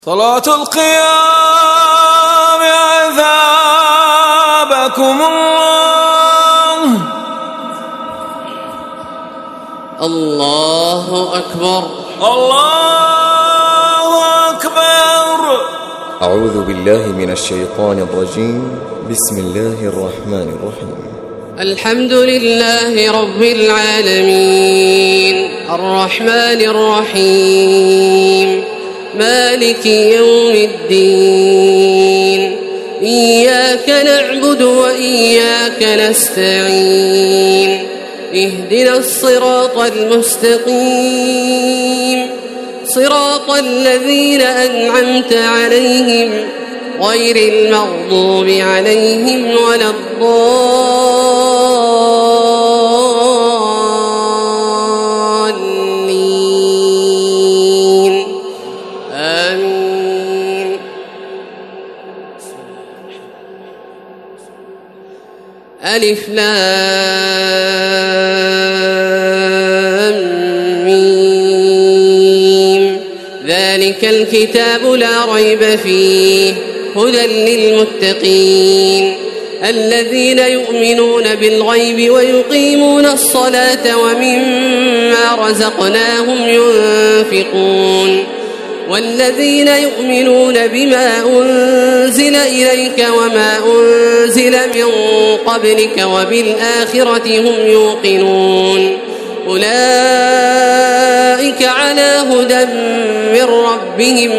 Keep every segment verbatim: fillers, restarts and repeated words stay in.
صلاة القيام عذابكم الله. الله أكبر الله أكبر. أعوذ بالله من الشيطان الرجيم. بسم الله الرحمن الرحيم. الحمد لله رب العالمين الرحمن الرحيم مالك يوم الدين إياك نعبد وإياك نستعين اهدنا الصراط المستقيم صراط الذين أنعمت عليهم غير المغضوب عليهم ولا الضالين آمين. ألف لام ميم ذلك الكتاب لا ريب فيه هدى للمتقين الذين يؤمنون بالغيب ويقيمون الصلاة ومما رزقناهم ينفقون والذين يؤمنون بما أنزل إليك وما أنزل من قبلك وبالآخرة هم يوقنون أولئك على هدى من ربهم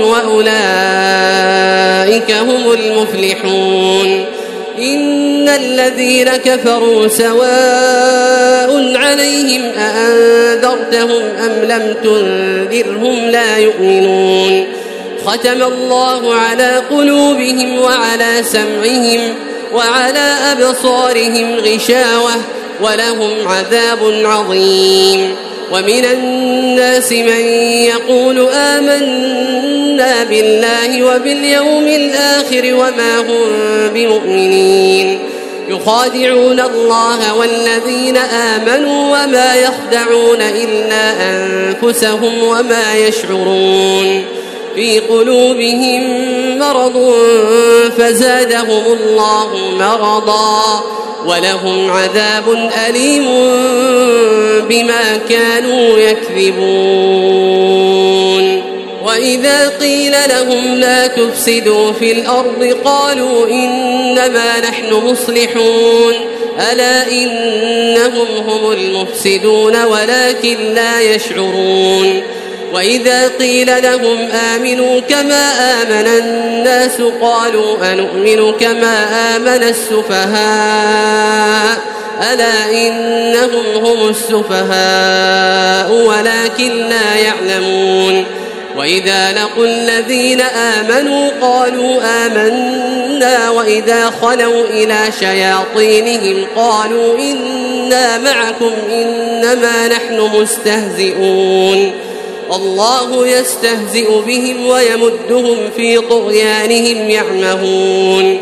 وأولئك هم المفلحون. إن الذين كفروا سواء عليهم أأنذرتهم أم لم تنذرهم لا يؤمنون ختم الله على قلوبهم وعلى سمعهم وعلى أبصارهم غشاوة ولهم عذاب عظيم. ومن الناس من يقول آمنا بالله وباليوم الآخر وما هم بمؤمنين يخادعون الله والذين آمنوا وما يخدعون إلا أنفسهم وما يشعرون في قلوبهم مرض فزادهم الله مرضا ولهم عذاب أليم بما كانوا يكذبون. وإذا قيل لهم لا تفسدوا في الأرض قالوا إنما نحن مصلحون ألا إنهم هم المفسدون ولكن لا يشعرون. وإذا قيل لهم آمنوا كما آمن الناس قالوا أنؤمن كما آمن السفهاء ألا إنهم هم السفهاء ولكن لا يعلمون. وإذا لقوا الذين آمنوا قالوا آمنا وإذا خلوا إلى شياطينهم قالوا إنا معكم إنما نحن مستهزئون الله يستهزئ بهم ويمدهم في طغيانهم يعمهون.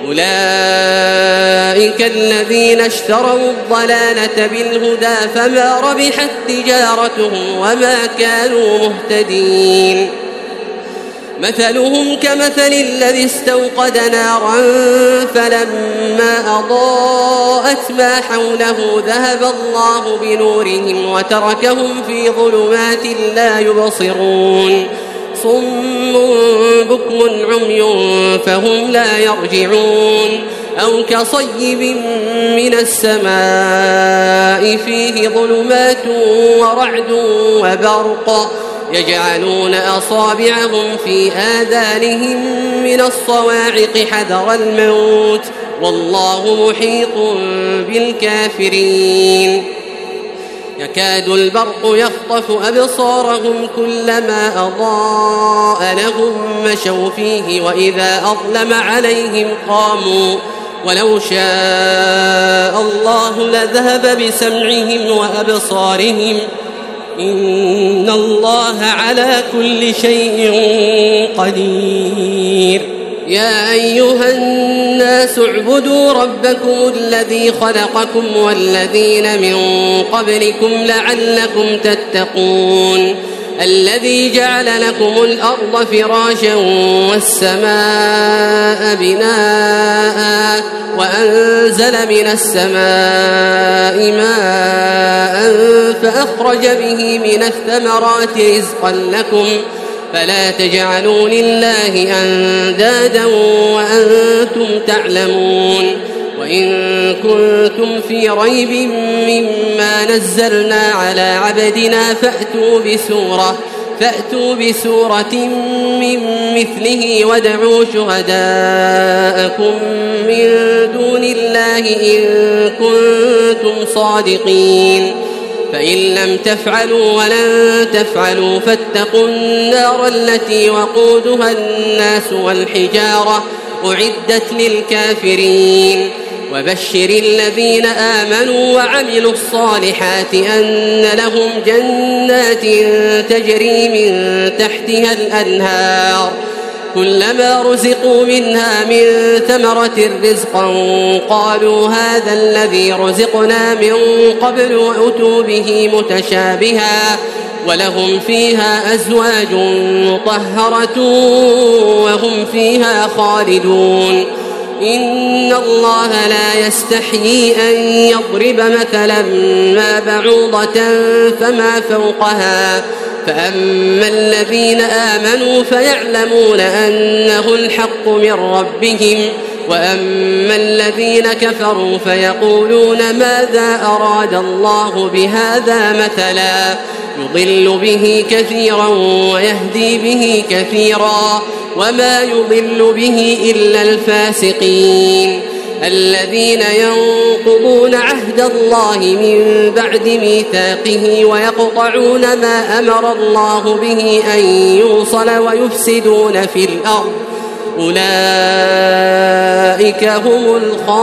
أولئك الذين اشتروا الضلالة بالهدى فما ربحت تجارتهم وما كانوا مهتدين. مثلهم كمثل الذي استوقد نارا فلما أضاءت ما حوله ذهب الله بنورهم وتركهم في ظلمات لا يبصرون صم بكم عمي فهم لا يرجعون. أو كصيب من السماء فيه ظلمات ورعد وبرق يجعلون أصابعهم في آذانهم من الصواعق حذر الموت والله محيط بالكافرين. يكاد البرق يخطف أبصارهم كلما أضاء لهم مشوا فيه وإذا أظلم عليهم قاموا ولو شاء الله لذهب بسمعهم وأبصارهم إن الله على كل شيء قدير. يا أيها الناس اعبدوا ربكم الذي خلقكم والذين من قبلكم لعلكم تتقون الذي جعل لكم الأرض فراشا والسماء بناء وأنزل من السماء ماء فأخرج به من الثمرات رزقا لكم فلا تجعلوا لله أندادا وأنتم تعلمون وإن كنتم في ريب مما نزلنا على عبدنا فأتوا بسورة فأتوا بسورة من مثله وادعوا شهداءكم من دون الله إن كنتم صادقين فإن لم تفعلوا ولن تفعلوا فاتقوا النار التي وقودها الناس والحجارة أعدت للكافرين وبشر الذين آمنوا وعملوا الصالحات أن لهم جنات تجري من تحتها الأنهار كلما رزقوا منها من ثمرة رزقا قالوا هذا الذي رزقنا من قبل وأتوا به متشابها ولهم فيها أزواج مطهرة وهم فيها خالدون إن الله لا يستحيي أن يضرب مثلا ما بعوضة فما فوقها فأما الذين آمنوا فيعلمون أنه الحق من ربهم وأما الذين كفروا فيقولون ماذا أراد الله بهذا مثلا يضل به كثيرا ويهدي به كثيرا وما يضل به إلا الفاسقين الذين ينقضون عهد الله من بعد ميثاقه ويقطعون ما أمر الله به أن يوصل ويفسدون في الأرض أولئك هم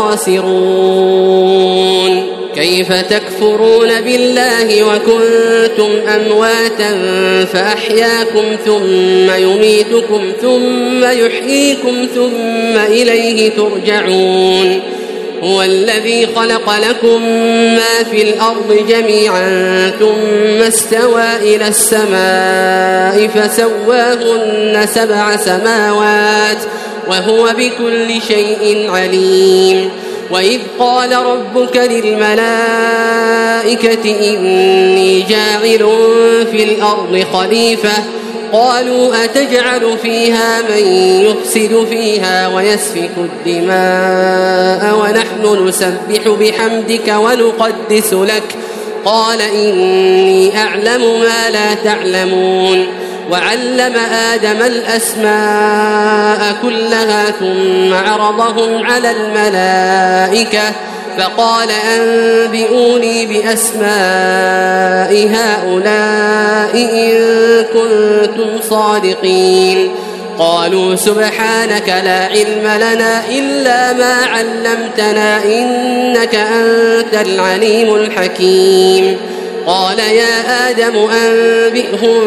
الخاسرون كيف تكفرون بالله وكنتم أمواتا فأحياكم ثم يميتكم ثم يحييكم ثم إليه ترجعون هو الذي خلق لكم ما في الأرض جميعا ثم استوى إلى السماء فسواهن سبع سماوات وهو بكل شيء عليم وإذ قال ربك للملائكة إني جاعل في الأرض خليفة قالوا أتجعل فيها من يفسد فيها ويسفك الدماء ونحن نسبح بحمدك ونقدس لك قال إني أعلم ما لا تعلمون وعلم آدم الأسماء كلها ثم عرضهم على الملائكة فقال أنبئوني بأسماء هؤلاء إن كنتم صادقين قالوا سبحانك لا علم لنا إلا ما علمتنا إنك أنت العليم الحكيم قال يا آدم أنبئهم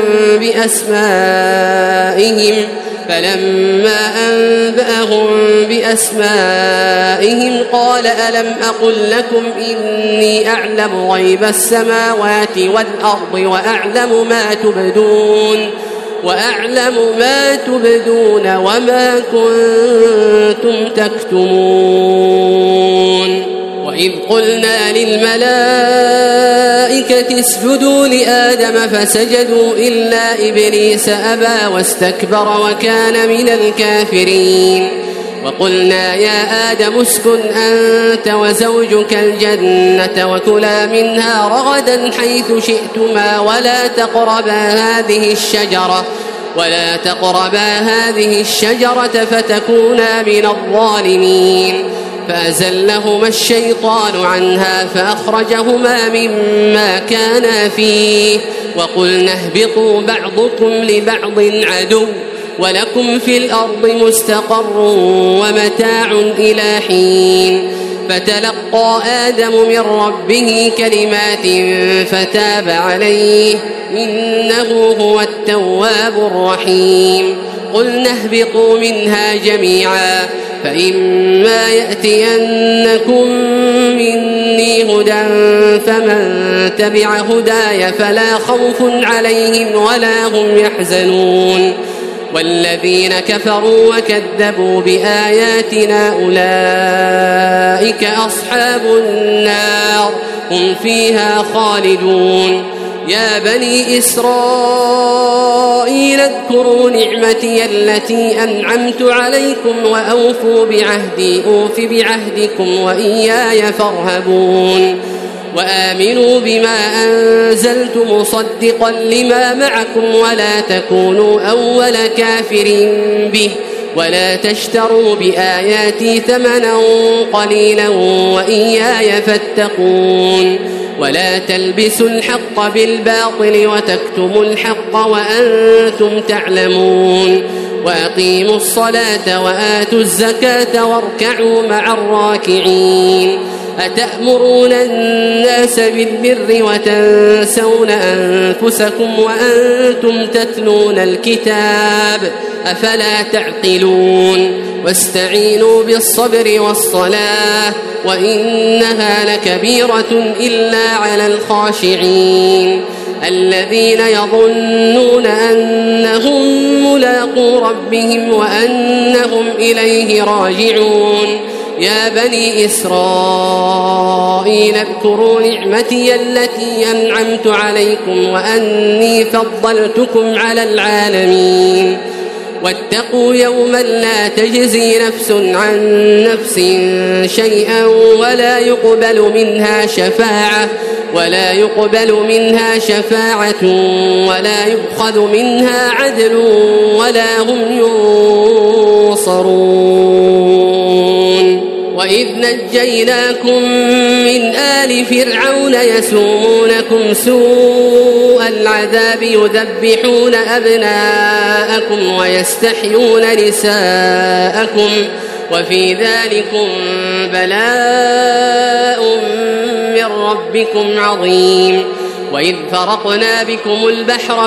بأسمائهم فلما أنبأهم بأسمائهم قال ألم أقل لكم إني أعلم غيب السماوات والأرض وأعلم ما تبدون وأعلم ما تبدون وما كنتم تكتمون وإذ قلنا للملائكة اسجدوا لآدم فسجدوا إلا إبليس أبى واستكبر وكان من الكافرين وقلنا يا آدم اسكن أنت وزوجك الجنة وكلا منها رغدا حيث شئتما ولا تقربا هذه الشجرة ولا تقربا هذه الشجرة فتكونا من الظالمين فأزلهما الشيطان عنها فأخرجهما مما كانا فيه وقلنا اهبطوا بعضكم لبعض عدو ولكم في الأرض مستقر ومتاع إلى حين فتلقى آدم من ربه كلمات فتاب عليه إنه هو التواب الرحيم قلنا اهبطوا منها جميعا فإما يأتينكم مني هدى فمن تبع هداي فلا خوف عليهم ولا هم يحزنون والذين كفروا وكذبوا بآياتنا أولئك أصحاب النار هم فيها خالدون يا بني إسرائيل اذكروا نعمتي التي أنعمت عليكم وأوفوا بعهدي أوف بعهدكم وإياي فارهبون وآمنوا بما أنزلت مصدقا لما معكم ولا تكونوا أول كافر به ولا تشتروا بآياتي ثمنا قليلا وإياي فاتقون ولا تلبسوا الحق بالباطل وتكتموا الحق وأنتم تعلمون وأقيموا الصلاة وآتوا الزكاة واركعوا مع الراكعين أتأمرون الناس بالبر وتنسون أنفسكم وأنتم تتلون الكتاب أفلا تعقلون واستعينوا بالصبر والصلاة وإنها لكبيرة إلا على الخاشعين الذين يظنون أنهم ملاقو ربهم وأنهم إليه راجعون يا بني إسرائيل اذكروا نعمتي التي أنعمت عليكم وأني فضلتكم على العالمين واتقوا يوما لا تجزي نفس عن نفس شيئا ولا يقبل منها شفاعة ولا يقبل منها شفاعة ولا يؤخذ منها عدل ولا هم ينصرون وإذ نجيناكم من آل فرعون يسومونكم سوء العذاب يذبحون أبناءكم ويستحيون نساءكم وفي ذلكم بلاء من ربكم عظيم وإذ فرقنا بكم البحر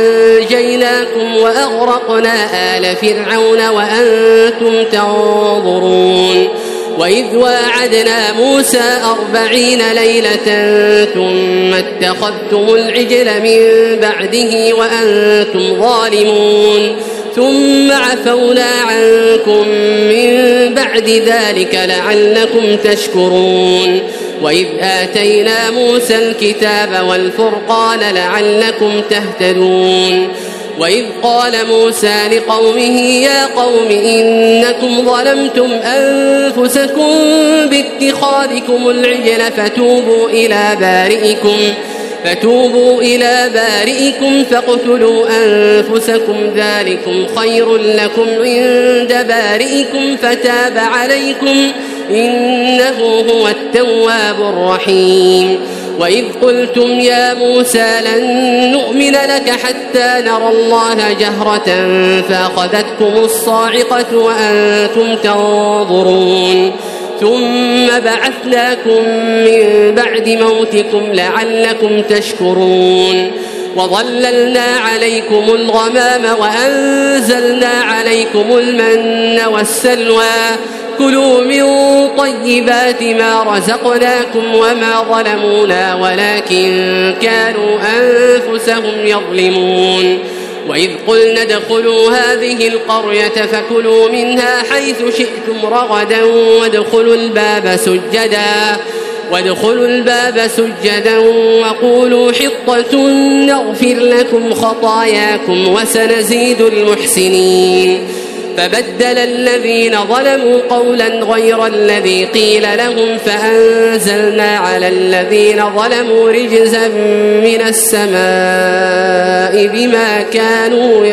فأنجيناكم وأغرقنا آل فرعون وأنتم تنظرون وإذ واعدنا موسى أربعين ليلة ثم اتخذتم العجل من بعده وأنتم ظالمون ثم عفونا عنكم من بعد ذلك لعلكم تشكرون وإذ آتينا موسى الكتاب والفرقان لعلكم تهتدون وإذ قال موسى لقومه يا قوم إنكم ظلمتم أنفسكم باتخاذكم العجل فتوبوا إلى بارئكم فتوبوا إلى بارئكم فاقتلوا أنفسكم ذلكم خير لكم عند بارئكم فتاب عليكم إنه هو التواب الرحيم وإذ قلتم يا موسى لن نؤمن لك حتى نرى الله جهرة فأخذتكم الصاعقة وأنتم تنظرون ثم بعثناكم من بعد موتكم لعلكم تشكرون وظللنا عليكم الغمام وأنزلنا عليكم المن والسلوى كلوا من طيبات ما رزقناكم وما ظلمونا ولكن كانوا أنفسهم يظلمون وإذ قلنا ادخلوا هذه القرية فكلوا منها حيث شئتم رغدا وادخلوا الباب سجدا وادخلوا الباب سجدا وقولوا حطة نغفر لكم خطاياكم وسنزيد المحسنين فبدل الذين ظلموا قولا غير الذي قيل لهم فأنزلنا على الذين ظلموا رجزا من السماء بما كانوا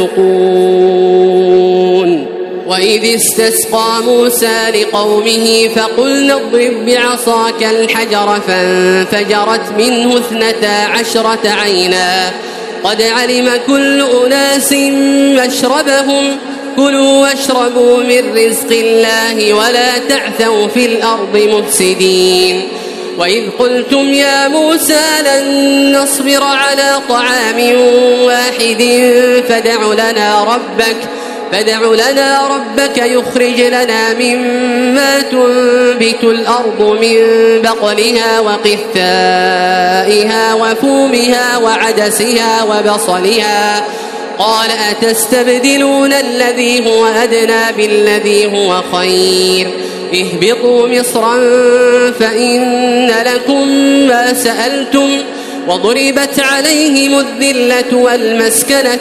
يفسقون وإذ استسقى موسى لقومه فقلنا اضرب بعصاك الحجر فانفجرت منه اثنتا عشرة عينا قد علم كل أناس مشربهم كلوا واشربوا من رزق الله ولا تعثوا في الأرض مفسدين وإذ قلتم يا موسى لن نصبر على طعام واحد فادع لنا ربك فادع لنا ربك يخرج لنا مما تنبت الأرض من بقلها وقثائها وفومها وعدسها وبصلها قال أتستبدلون الذي هو أدنى بالذي هو خير اهبطوا مصرا فإن لكم ما سألتم وضربت عليهم الذلة والمسكنة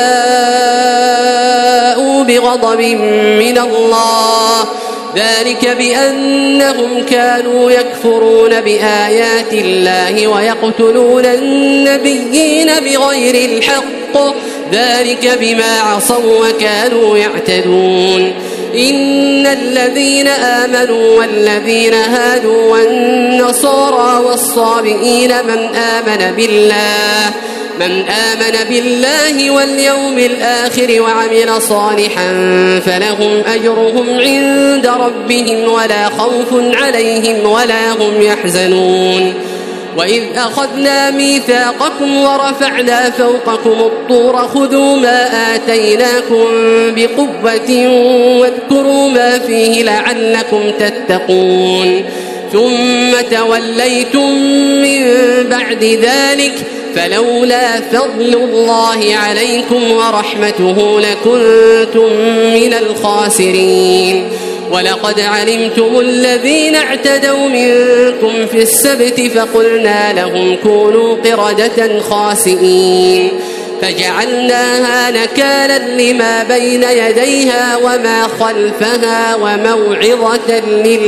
وباءوا بغضب من الله ذلك بأنهم كانوا يكفرون بآيات الله ويقتلون النبيين بغير الحق ذلك بما عصوا وكانوا يعتدون إن الذين آمنوا والذين هادوا والنصارى والصابئين من آمن بالله من آمن بالله واليوم الآخر وعمل صالحا فلهم أجرهم عند ربهم ولا خوف عليهم ولا هم يحزنون وإذ أخذنا ميثاقكم ورفعنا فوقكم الطور خذوا ما آتيناكم بقوة واذكروا ما فيه لعلكم تتقون ثم توليتم من بعد ذلك فلولا فضل الله عليكم ورحمته لكنتم من الخاسرين ولقد علمتم الذين اعتدوا منكم في السبت فقلنا لهم كونوا قردة خاسئين فجعلناها نكالا لما بين يديها وما خلفها وموعظة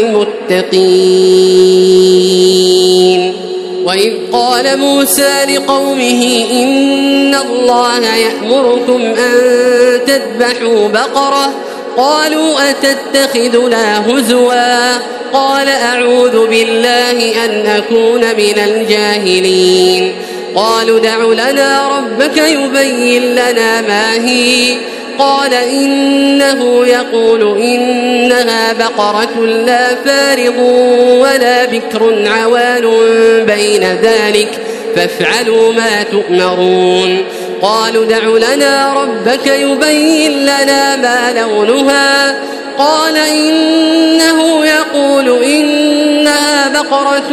للمتقين وإذ قال موسى لقومه إن الله يأمركم أن تذبحوا بقرة قالوا أتتخذنا هزوا قال أعوذ بالله أن أكون من الجاهلين قالوا دع لنا ربك يبين لنا ما هي قال إنه يقول إنها بقرة لا فارض ولا بكر عوان بين ذلك فافعلوا ما تؤمرون قالوا دع لنا ربك يبين لنا ما لونها قال إنه يقول إنها بقرة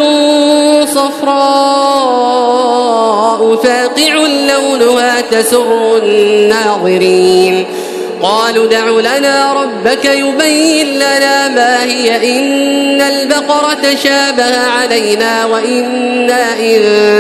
صفراء فاقع لونها تسر الناظرين قالوا دع لنا ربك يبين لنا ما هي إن البقرة شابه علينا وإنا إن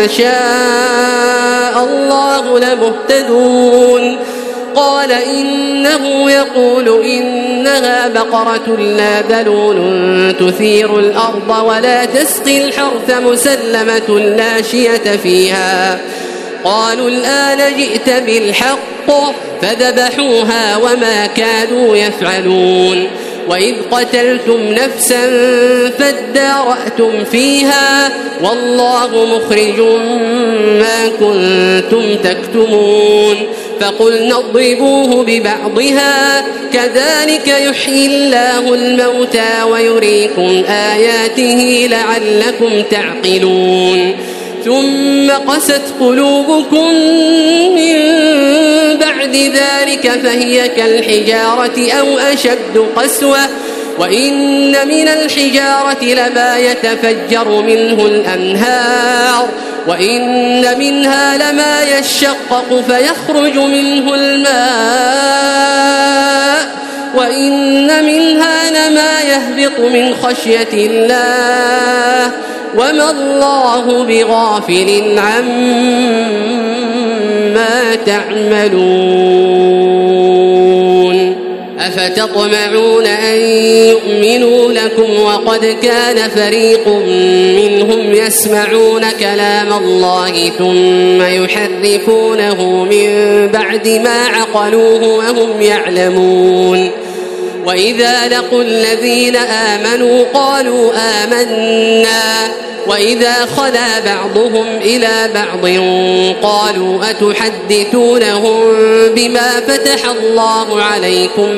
شاء الله لمهتدون قال إنه يقول إنها بقرة لا ذلول تثير الأرض ولا تسقي الحرث مسلمة لا شية فيها قالوا الآن جئت بالحق فذبحوها وما كانوا يفعلون وإذ قتلتم نفسا فادارأتم فيها والله مخرج ما كنتم تكتمون فقلنا اضربوه ببعضها كذلك يحيي الله الموتى ويريكم آياته لعلكم تعقلون ثم قست قلوبكم من بعد ذلك فهي كالحجارة أو أشد قسوة وإن من الحجارة لما يتفجر منه الأنهار وإن منها لما يشقق فيخرج منه الماء وإن منها لما يهبط من خشية الله وما الله بغافل عما تعملون أفتطمعون أن يؤمنوا لكم وقد كان فريق منهم يسمعون كلام الله ثم يحرفونه من بعد ما عقلوه وهم يعلمون وإذا لقوا الذين آمنوا قالوا آمنا وإذا خلا بعضهم إلى بعض قالوا أتحدثونهم بما فتح الله عليكم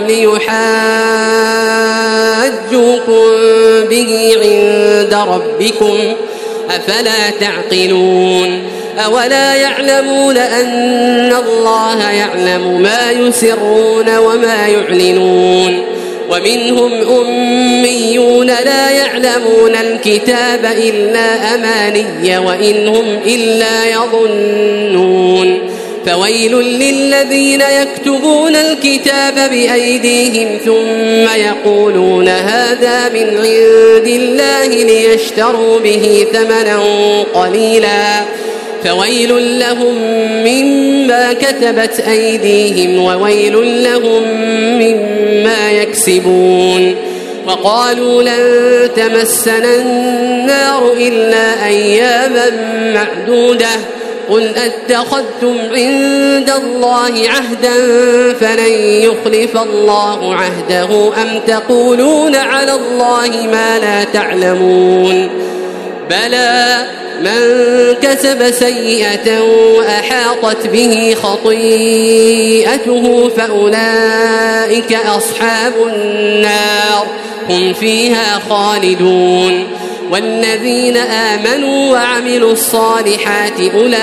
ليحاجوكم به عند ربكم أفلا تعقلون أولا يعلمون أن الله يعلم ما يسرون وما يعلنون ومنهم أميون لا يعلمون الكتاب إلا أماني وإن هم إلا يظنون فويل للذين يكتبون الكتاب بأيديهم ثم يقولون هذا من عند الله ليشتروا به ثمنا قليلا فويل لهم مما كتبت أيديهم وويل لهم مما يكسبون وقالوا لن تمسنا النار إلا أياما معدودة قل أتخذتم عند الله عهدا فلن يخلف الله عهده أم تقولون على الله ما لا تعلمون بلى من كسب سيئة وأحاطت به خطيئته فأولئك أصحاب النار هم فيها خالدون والذين آمنوا وعملوا الصالحات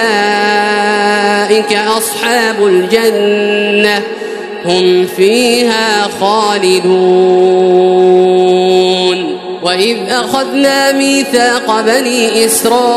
أولئك أصحاب الجنة هم فيها خالدون وإذ أخذنا ميثاق بني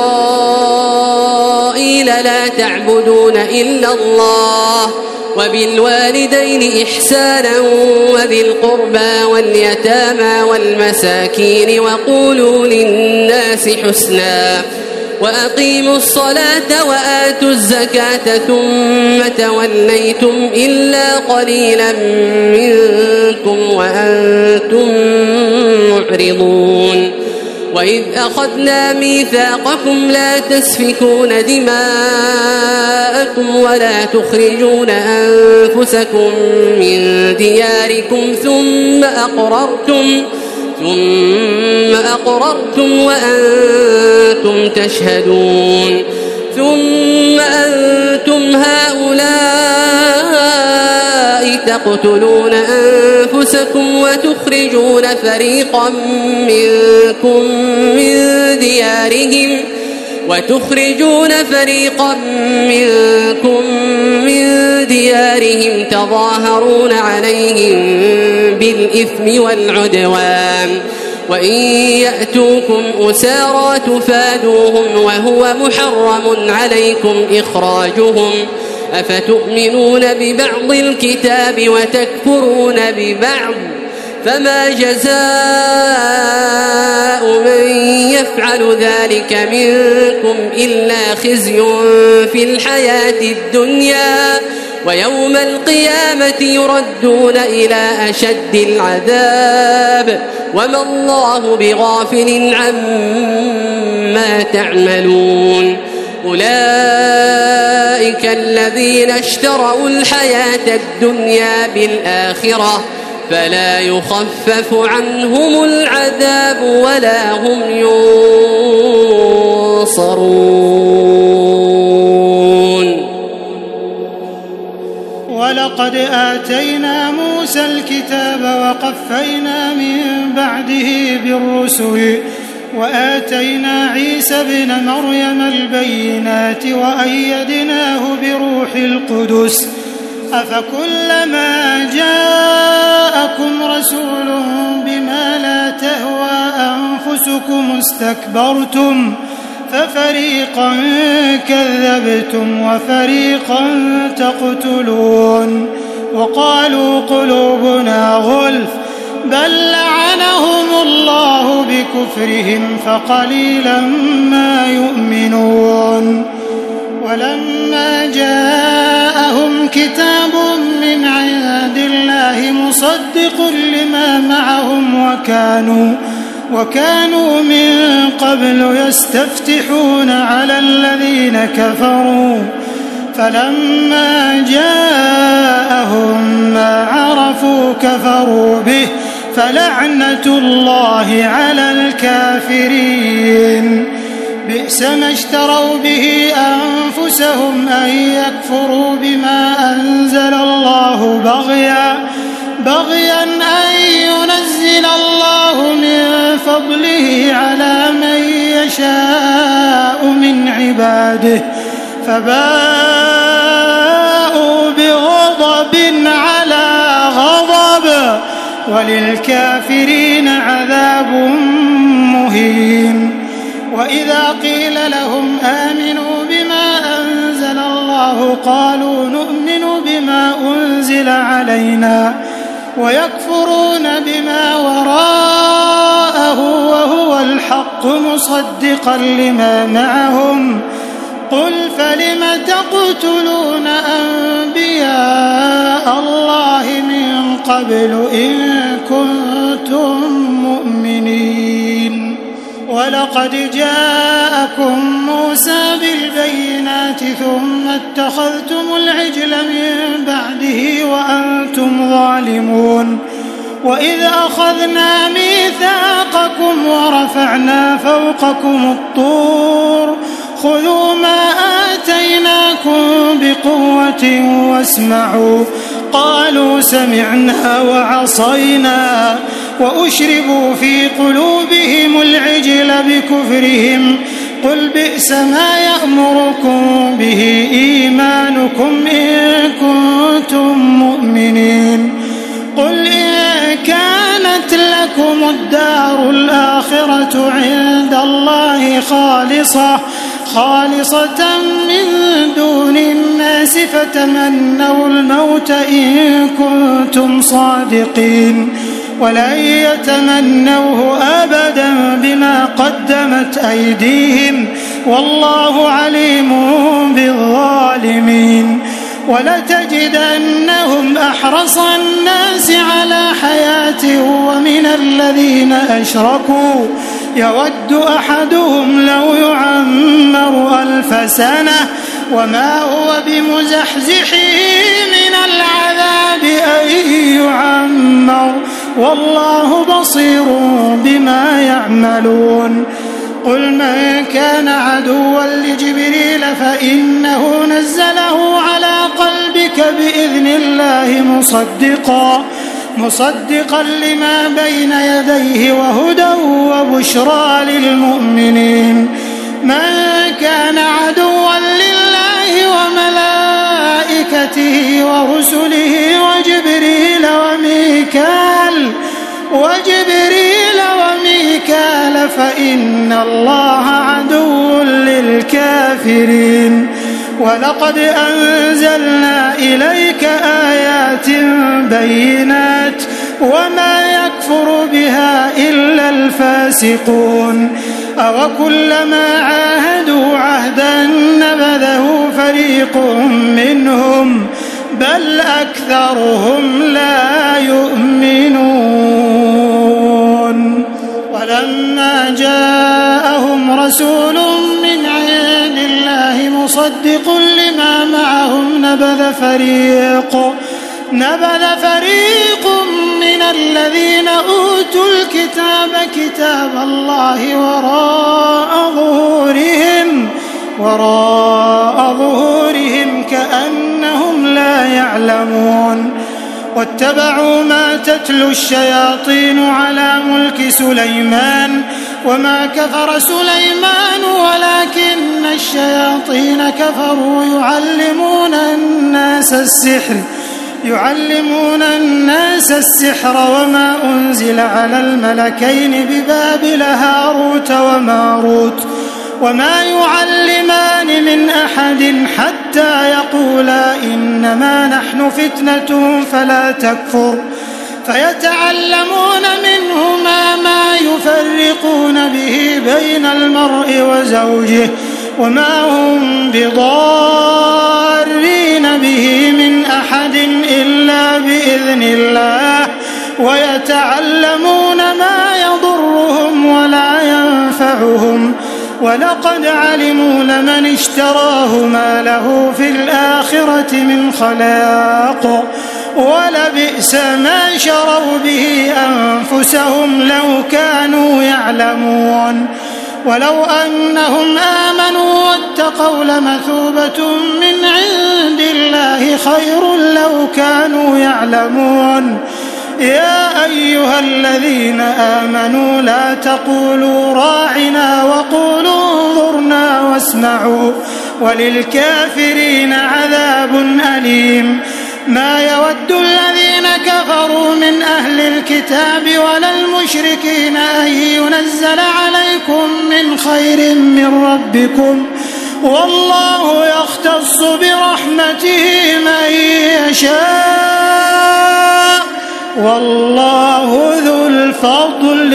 إسرائيل لا تعبدون إلا الله وبالوالدين إحسانا وذي القربى واليتامى والمساكين وقولوا للناس حسنا وأقيموا الصلاة وآتوا الزكاة ثم توليتم إلا قليلا منكم وأنتم معرضون وإذ أخذنا ميثاقكم لا تسفكون دماءكم ولا تخرجون أنفسكم من دياركم ثم أقررتم ثم أقررتم وأنتم تشهدون ثم أنتم هؤلاء تقتلون أنفسكم وتخرجون فريقا منكم من ديارهم وتخرجون فريقا منكم من ديارهم تظاهرون عليهم بالإثم والعدوان وإن يأتوكم أسارى تفادوهم وهو محرم عليكم إخراجهم أفتؤمنون ببعض الكتاب وتكفرون ببعض فما جزاء من يفعل ذلك منكم إلا خزي في الحياة الدنيا ويوم القيامة يردون إلى أشد العذاب وما الله بغافل عما تعملون أولئك الذين اشتروا الحياة الدنيا بالآخرة فلا يخفف عنهم العذاب ولا هم ينصرون ولقد آتينا موسى الكتاب وقفينا من بعده بالرسل وآتينا عيسى ابن مريم البينات وأيدناه بروح القدس أفكلما جاءكم رسول بما لا تهوى أنفسكم استكبرتم ففريقا كذبتم وفريقا تقتلون وقالوا قلوبنا غلف بل لعنهم الله بكفرهم فقليلا ما يؤمنون ولما جاءهم كتاب من عند الله مصدق لما معهم وكانوا وكانوا من قبل يستفتحون على الذين كفروا فلما جاءهم ما عرفوا كفروا به فلعنة الله على الكافرين بئس ما اشتروا به أنفسهم أن يكفروا بما أنزل الله بغيا بغيا أن ينزل لينزل الله من فضله على من يشاء من عباده فباءوا بغضب على غضب وللكافرين عذاب مهين. وإذا قيل لهم آمنوا بما أنزل الله قالوا نؤمن بما أنزل علينا ويكفرون بما وراءه وهو الحق مصدقا لما معهم قل فلم تقتلون أنبياء الله من قبل إن كنتم مؤمنين. ولقد جاءكم موسى بالبينات ثم اتخذتم العجل من بعده وأنتم ظالمون. وإذ أخذنا ميثاقكم ورفعنا فوقكم الطور خذوا ما آتيناكم بقوة واسمعوا قالوا سمعنا وعصينا وأشربوا في قلوبهم العجل بكفرهم قل بئس ما يأمركم به إيمانكم إن كنتم مؤمنين. قل إن كانت لكم الدار الآخرة عند الله خالصة خالصة من دون الناس فتمنوا الموت إن كنتم صادقين ولن يتمنوه أبدا بما قدمت أيديهم والله عليم بالظالمين. ولتجدنهم أحرص الناس على حياة ومن الذين أشركوا يود أحدهم لو يعمر ألف سنة وما هو بمزحزحه من العذاب أن يعمر والله بصير بما يعملون. قل من كان عدوا لجبريل فإنه نزله على قلبك بإذن الله مصدقا مصدقا لما بين يديه وهدى وبشرى للمؤمنين. من كان عدوا لله وملائكته ورسله وجبريل وميكال وجبريل وميكال فإن الله عدو للكافرين. ولقد أنزلنا إليك آيات بينات وما يكفر بها إلا الفاسقون. أوكلما عاهدوا عهدا نبذه فريق منهم بل أكثرهم لا يؤمنون. ولما جاءهم رسول من عند الله مصدق لما معهم نبذ فريق نبذ فريق من الذين أوتوا الكتاب كتاب الله وراء ظهورهم وراء ظهورهم كأنهم لا يعلمون. واتبعوا ما تتلو الشياطين على ملك سليمان وما كفر سليمان ولكن الشياطين كفروا يعلمون الناس السحر يعلمون الناس السحر وما أنزل على الملكين ببابل هاروت وماروت وما يعلمان من أحد حتى يقولا إنما نحن فتنة فلا تكفر فيتعلمون منهما ما يفرقون به بين المرء وزوجه وما هم بضارين به من أحد إلا بإذن الله ويتعلمون ما يضرهم ولا ينفعهم ولقد علموا لمن اشتراه ما له في الآخرة من خلاق ولبئس ما شروا به أنفسهم لو كانوا يعلمون. ولو أنهم آمنوا واتقوا لمثوبة من عند الله خير لو كانوا يعلمون. يا أيها الذين آمنوا لا تقولوا راعنا وقولوا انظرنا واسمعوا وللكافرين عذاب أليم. ما يود الذين كفروا من أهل الكتاب ولا المشركين أن ينزل عليكم من خير من ربكم والله يختص برحمته من يشاء والله ذو الفضل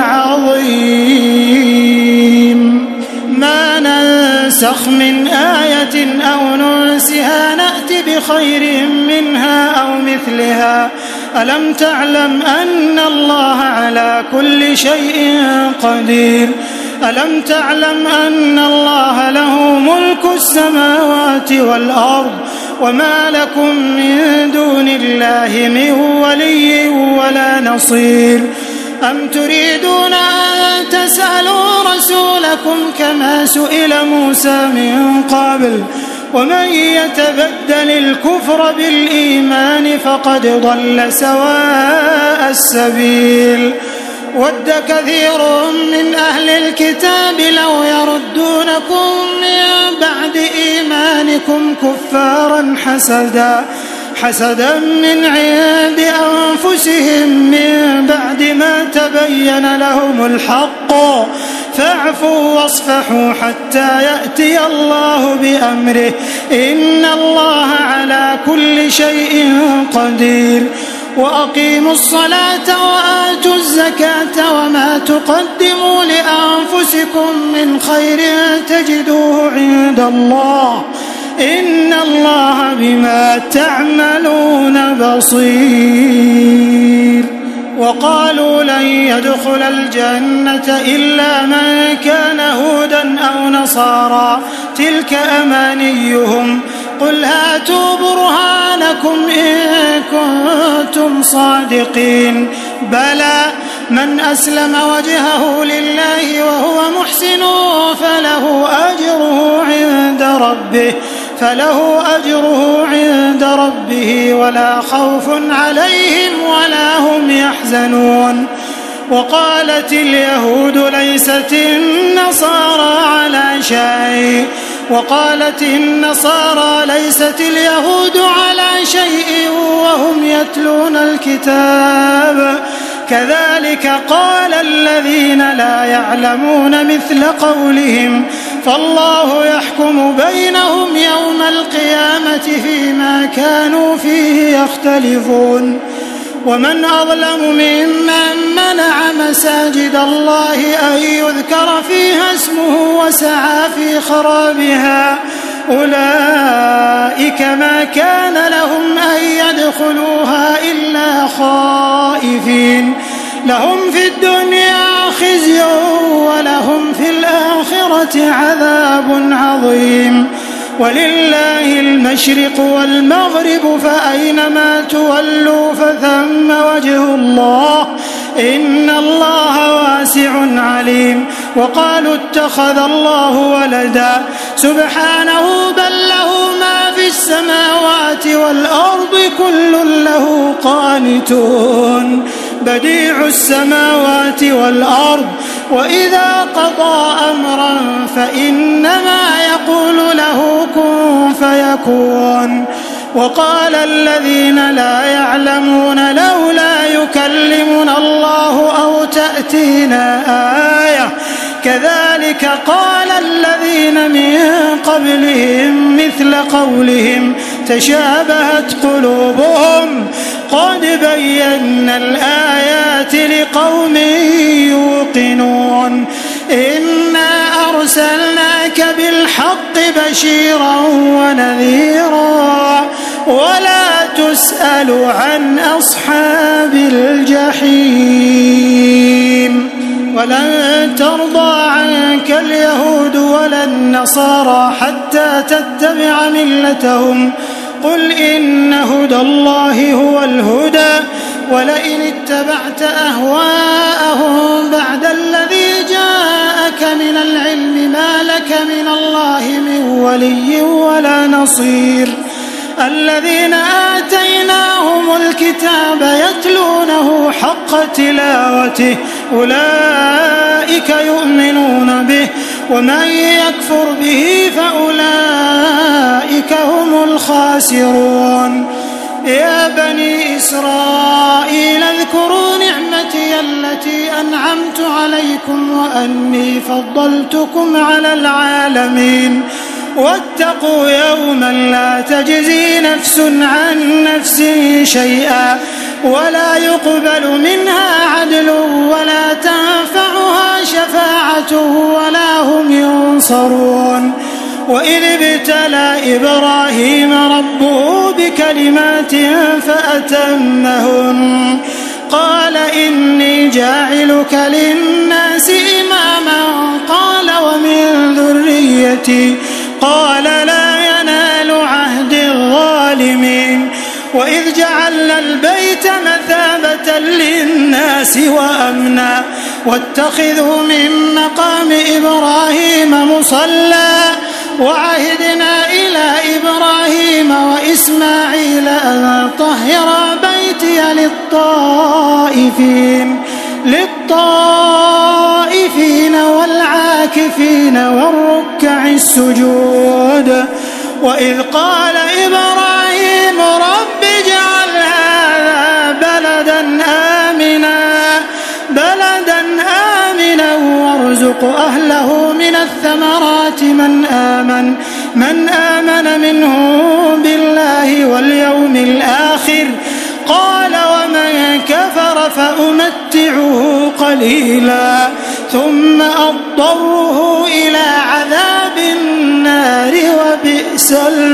العظيم. ما ننسخ من آية أو ننسها نأت بخير منها أو مثلها. ألم تعلم أن الله على كل شيء قدير؟ ألم تعلم أن الله له ملك السماوات والأرض وما لكم من دون الله من ولي ولا نصير؟ أم تريدون أن تسألوا رسولكم كما سئل موسى من قبل ومن يتبدل الكفر بالإيمان فقد ضل سواء السبيل. ود كثير من أهل الكتاب لو يردونكم من بعد إيمانكم كفارا حسدا حسدا من عند أنفسهم من بعد ما تبين لهم الحق فاعفوا واصفحوا حتى يأتي الله بأمره إن الله على كل شيء قدير. وأقيموا الصلاة وآتوا الزكاة وما تقدموا لأنفسكم من خير تجدوه عند الله إن الله بما تعملون بصير. وقالوا لن يدخل الجنة إلا من كان هودا أو نصارى تلك أمانيهم قل هاتوا برهانكم إن كنتم صادقين بلى من أسلم وجهه لله وهو محسن فله أجره عند ربه فله أجره عند ربه ولا خوف عليهم ولا هم يحزنون. وقالت اليهود ليست النصارى على شيء وقالت النصارى ليست اليهود على شيء وهم يتلون الكتاب كذلك قال الذين لا يعلمون مثل قولهم فالله يحكم بينهم يوم القيامة فيما كانوا فيه يختلفون. ومن أظلم ممن منع مساجد الله أن يذكر فيها اسمه وسعى في خرابها أولئك ما كان لهم أن يدخلوها إلا خائفين لهم في الدنيا خزي ولهم في الآخرة عذاب عظيم. ولله المشرق والمغرب فأينما تولوا فثم وجه الله إن الله واسع عليم. وقالوا اتخذ الله ولدا سبحانه بل له ما في السماوات والأرض كل له قانتون بديع السماوات والأرض وإذا قضى أمرا فإنما يقول له كن فيكون. وقال الذين لا يعلمون لولا يكلمنا الله أو تأتينا آية كذلك قال الذين من قبلهم مثل قولهم تشابهت قلوبهم قد بينا الآيات لقوم يوقنون. إنا أرسلناك بالحق بشيرا ونذيرا ولا تسأل عن أصحاب الجحيم. ولن ترضى عنك اليهود ولا النصارى حتى تتبع ملتهم قل إن هدى الله هو الهدى ولئن اتبعت أهواءهم بعد الذي جاءك من العلم ما لك من الله من ولي ولا نصير. الذين آتيناهم الكتاب يتلونه حق تلاوته أولئك يؤمنون به ومن يكفر به فأولئك هم الخاسرون يا بني إسرائيل اذكروا نعمتي التي أنعمت عليكم وأني فضلتكم على العالمين واتقوا يوما لا تجزي نفس عن نفس شيئا ولا يقبل منها عدل ولا تنفعها شفاعة ولا هم ينصرون وإذ ابتلى إبراهيم ربه بكلمات فأتمهن قال إني جاعلك للناس إماما قال ومن ذريتي قال لا ينال عهد الظالمين وإذ جعلنا البيت مثابة للناس وأمنا واتخذوا من مقام إبراهيم مصلى وعهدنا إلى إبراهيم وإسماعيل أن طهر بيتي للطائفين للطائفين والعاكفين والركع السجود وإذ قال إبراهيم رب اجعل هذا بلدا آمنا بلدا آمنا وارزق أهله من الثمرات من آمن من آمن منهم بالله واليوم الآخر قال ومن كفر فأمتعه قليلا ثم أضطره إلى عذاب النار وبئس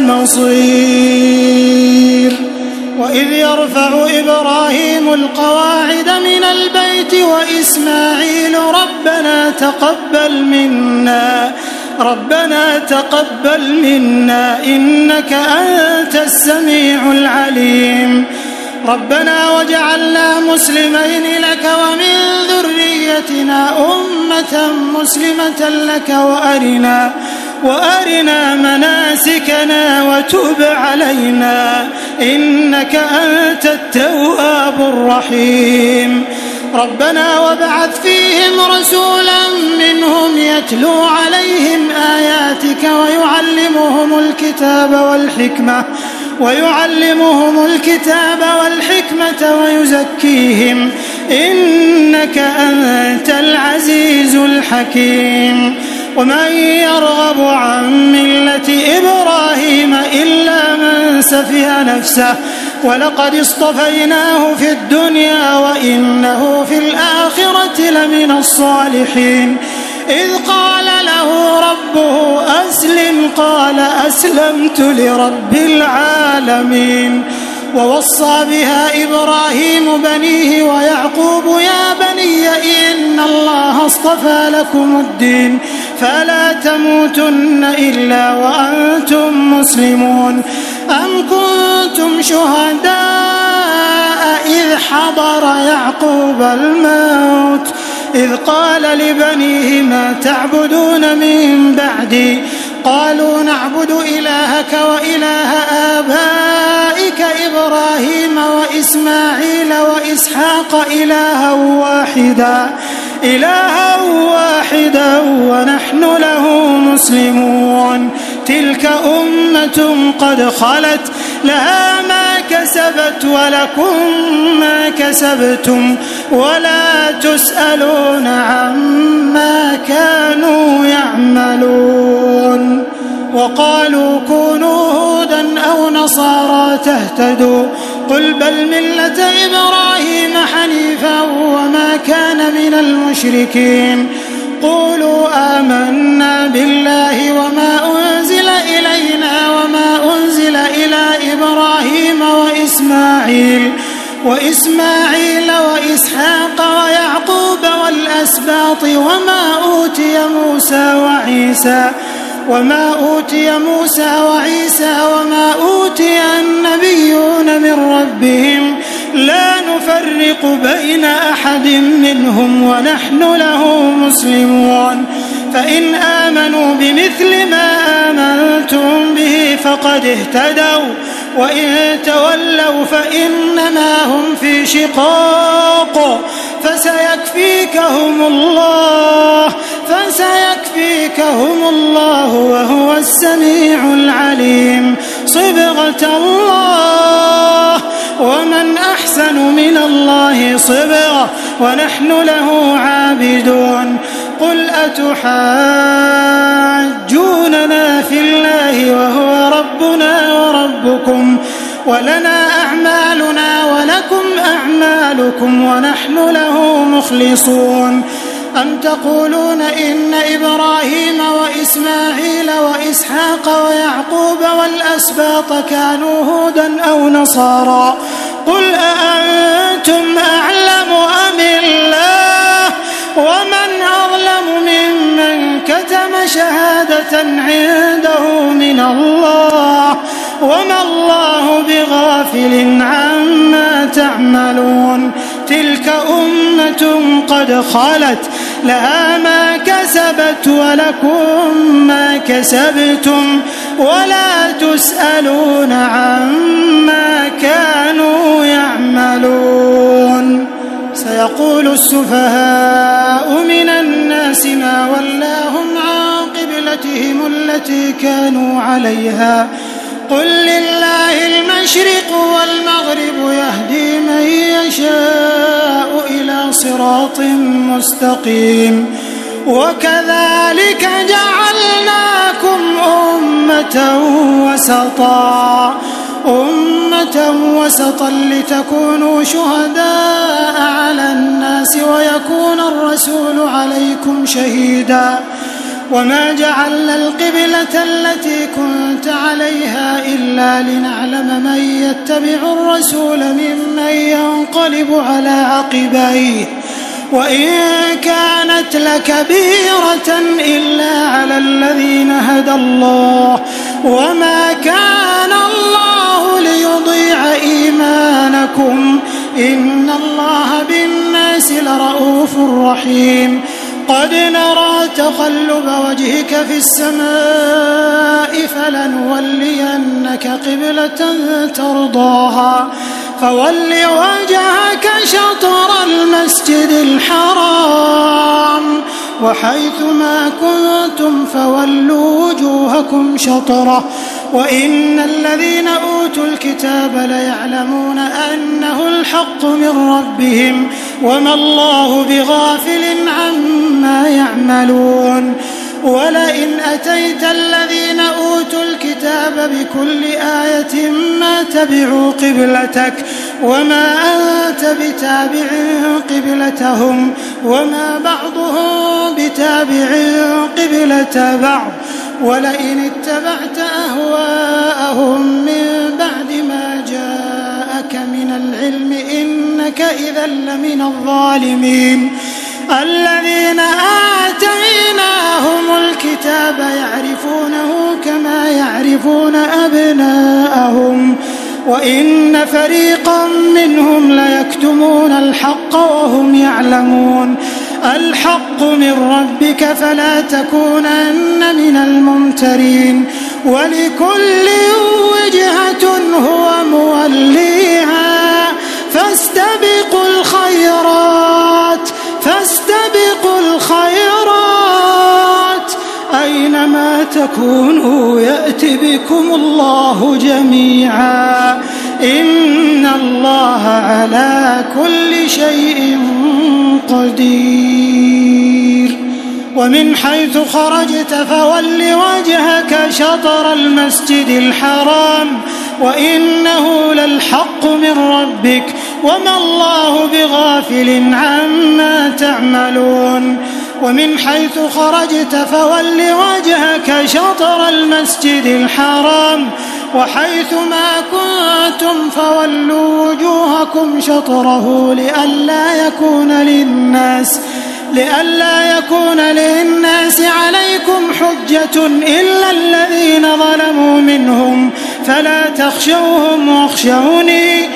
المصير وإذ يرفع إبراهيم القواعد من البيت وإسماعيل ربنا تقبل منا ربنا تقبل منا إنك أنت السميع العليم ربنا وجعلنا مسلمين لك ومن ذريتنا أمة مسلمة لك وأرنا وأرنا مناسكنا وتب علينا إنك أنت التواب الرحيم ربنا وابعث فيهم رسولا منهم يتلو عليهم آياتك ويعلمهم الكتاب والحكمة ويعلمهم الكتاب والحكمة ويزكيهم إنك أنت العزيز الحكيم ومن يرغب عن ملة إبراهيم إلا من سفه نفسه ولقد اصطفيناه في الدنيا وإنه في الآخرة لمن الصالحين إذ قال له ربه أسلم قال أسلمت لرب العالمين ووصى بها إبراهيم بنيه ويعقوب يا بني إن الله اصطفى لكم الدين فلا تموتن إلا وأنتم مسلمون أم كنتم شهداء إذ حضر يعقوب الموت إذ قال لبنيه ما تعبدون من بعدي قالوا نعبد إلهك وإله آبائك إبراهيم وإسماعيل وإسحاق إلها واحدا إلها واحدا ونحن له مسلمون تلك أمة قد خلت لها ما كسبت ولكم ما كسبتم ولا تسألون عما كانوا يعملون وقالوا كونوا هودا أو نصارى تهتدوا قل بل ملة إبراهيم حنيفا وما كان من المشركين قولوا آمنا بالله وما أنزل إلينا وما أنزل إلى إبراهيم وإسماعيل وإسماعيل وإسحاق ويعقوب والأسباط وما أوتي موسى وعيسى وما أوتي موسى وعيسى وما أوتي النبيون من ربهم لا نفرق بين أحد منهم ونحن له مسلمون فإن آمنوا بمثل ما آمنتم به فقد اهتدوا وإن تولوا فإنما هم في شقاق فسيكفيكهم الله فسيكفيكهم الله وهو السميع العليم. صبغة الله ومن أحسن من الله صبغة ونحن له عابدون. قل أتحاجوننا في الله وهو ربنا وربكم ولنا أعمالنا ولكم أعمالكم ونحن له مخلصون. أم تقولون إن إبراهيم وإسماعيل وإسحاق ويعقوب والأسباط كانوا هودا أو نصارى قل أأنتم أعلم أم الله ومن أظلم ممن كتم شهادة عنده من الله وما الله بغافل عما تعملون. تلك أمة قد خلت لها ما كسبت ولكم ما كسبتم ولا تسألون عما كانوا يعملون. سيقول السفهاء من الناس ما ولاهم عن قبلتهم التي كانوا عليها قل لله المشرق والمغرب يهدي من يشاء إلى صراط مستقيم. وكذلك جعلناكم أمة وسطا أمة وسطا لتكونوا شهداء على الناس ويكون الرسول عليكم شهيدا. وما جعلنا القبلة التي كنت عليها إلا لنعلم من يتبع الرسول ممن ينقلب على عقبيه وإن كانت لكبيرة إلا على الذين هدى الله وما كان الله ليضيع إيمانكم إن الله بالناس لرؤوف رحيم. قد نرى تقلب وجهك في السماء فلنولينك قبلة ترضاها فول وجهك شطر المسجد الحرام وحيث ما كنتم فولوا وجوهكم شطره وإن الذين أوتوا الكتاب ليعلمون أنه الحق من ربهم وما الله بغافل عما يعملون. ولئن أتيت الذين أوتوا الكتاب بكل آية ما تبعوا قبلتك وما أنت بتابع قبلتهم وما بعضهم بتابع قبلة بعض ولئن اتبعت أهواءهم من بعد ما جاءك من العلم إنك إذا لمن الظالمين. الذين آتيناهم الكتاب يعرفونه كما يعرفون أبناءهم وإن فريقا منهم ليكتمون الحق وهم يعلمون. الحق من ربك فلا تكونن من الممترين ولكل وجهة هو موليها فاستبقوا الخيرات فاستبقوا الخيرات أينما تكونوا يأتي بكم الله جميعا إن الله على كل شيء قدير. ومن حيث خرجت فول وجهك شطر المسجد الحرام وإنه للحق من ربك وما الله بغافل عما تعملون. ومن حيث خرجت فول وجهك شطر المسجد الحرام وحيث ما كنتم فولوا وجوهكم شطره لئلا يكون للناس لئلا يكون للناس عليكم حجة إلا الذين ظلموا منهم فلا تخشوهم واخشوني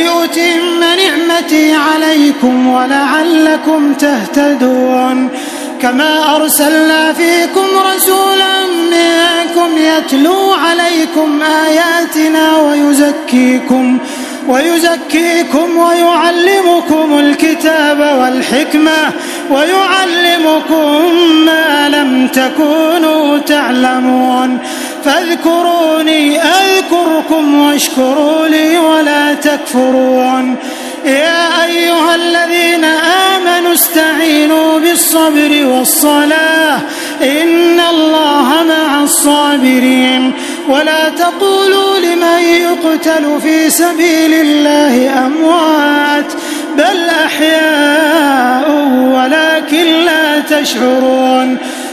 ولأتم نعمتي عليكم ولعلكم تهتدون. كما أرسلنا فيكم رسولا منكم يتلو عليكم آياتنا ويزكيكم ويزكيكم ويعلمكم الكتاب والحكمة ويعلمكم ما لم تكونوا تعلمون فاذكروني أذكركم واشكروا لي ولا تكفرون. يا أيها الذين آمنوا استعينوا بالصبر والصلاة إن الله مع الصابرين. ولا تقولوا لمن يقتل في سبيل الله أموات بل أحياء ولكن لا تشعرون.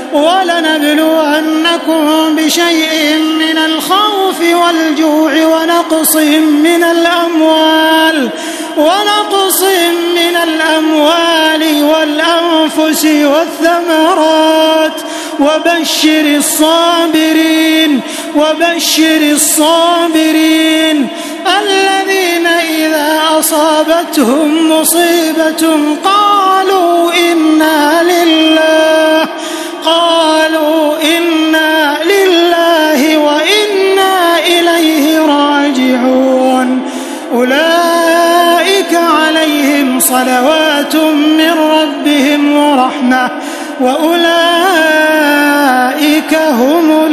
ولنبلونكم بشيء من الخوف والجوع ونقص من الأموال ونقص من الأموال والأنفس والثمرات وبشر الصابرين وبشر الصابرين الذين إذا أصابتهم مصيبة قالوا إنا لله قالوا إنا لله وإنا إليه راجعون. أولئك عليهم صلوات من ربهم ورحمة وأولئك هم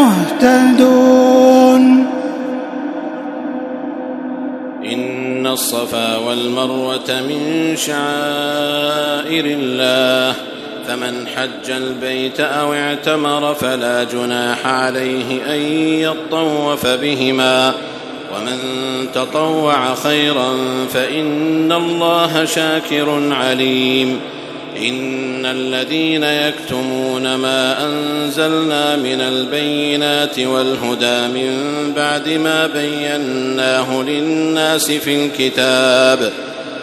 المهتدون. إن الصفا والمروة من شعائر الله فمن حج البيت أو اعتمر فلا جناح عليه أن يطوف بهما ومن تطوع خيرا فإن الله شاكر عليم. إن الذين يكتمون ما أنزلنا من البينات والهدى من بعد ما بيناه للناس في الكتاب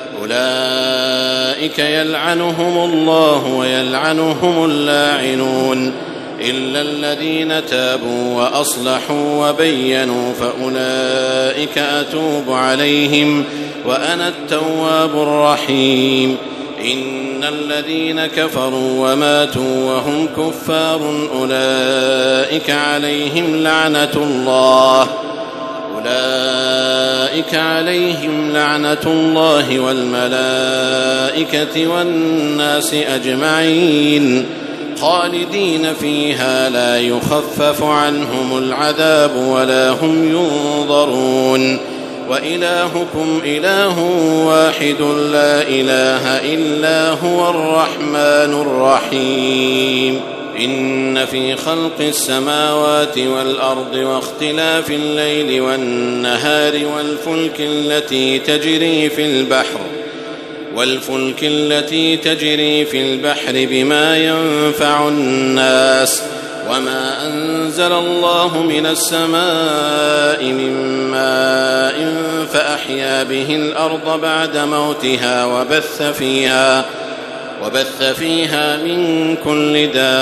أولئك يلعنهم الله ويلعنهم اللاعنون إلا الذين تابوا وأصلحوا وبينوا فأولئك أتوب عليهم وأنا التواب الرحيم. إن الذين كفروا وماتوا وهم كفار أولئك عليهم لعنة الله أولئك عليهم لعنة الله والملائكة والناس أجمعين خالدين فيها لا يخفف عنهم العذاب ولا هم ينظرون. وإلهكم إله واحد لا إله إلا هو الرحمن الرحيم. إن في خلق السماوات والأرض واختلاف الليل والنهار والفلك التي تجري في البحر والفلك التي تجري في البحر بما ينفع الناس وما أنزل الله من السماء من ماء فأحيا به الأرض بعد موتها وبث فيها وبث فيها من كل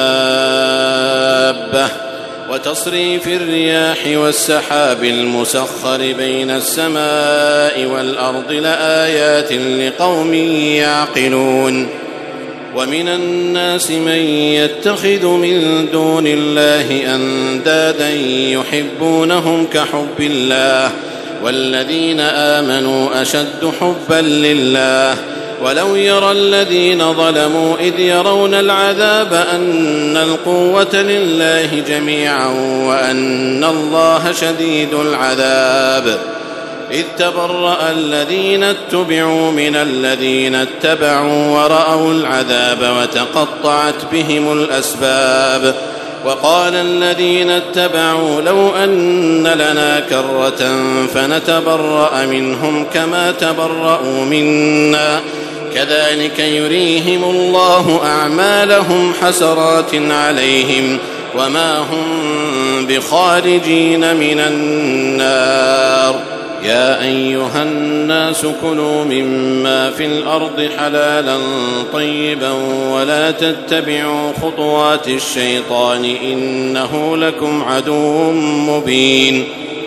دابة وتصريف الرياح والسحاب المسخر بين السماء والأرض لآيات لقوم يعقلون. ومن الناس من يتخذ من دون الله أندادا يحبونهم كحب الله والذين آمنوا أشد حبا لله. ولو يرى الذين ظلموا إذ يرون العذاب أن القوة لله جميعا وأن الله شديد العذاب إذ تبرأ الذين اتبعوا من الذين اتبعوا ورأوا العذاب وتقطعت بهم الأسباب. وقال الذين اتبعوا لو أن لنا كرة فنتبرأ منهم كما تبرأوا منا كذلك يريهم الله أعمالهم حسرات عليهم وما هم بخارجين من النار. يا أيها الناس كلوا مما في الأرض حلالا طيبا ولا تتبعوا خطوات الشيطان إنه لكم عدو مبين.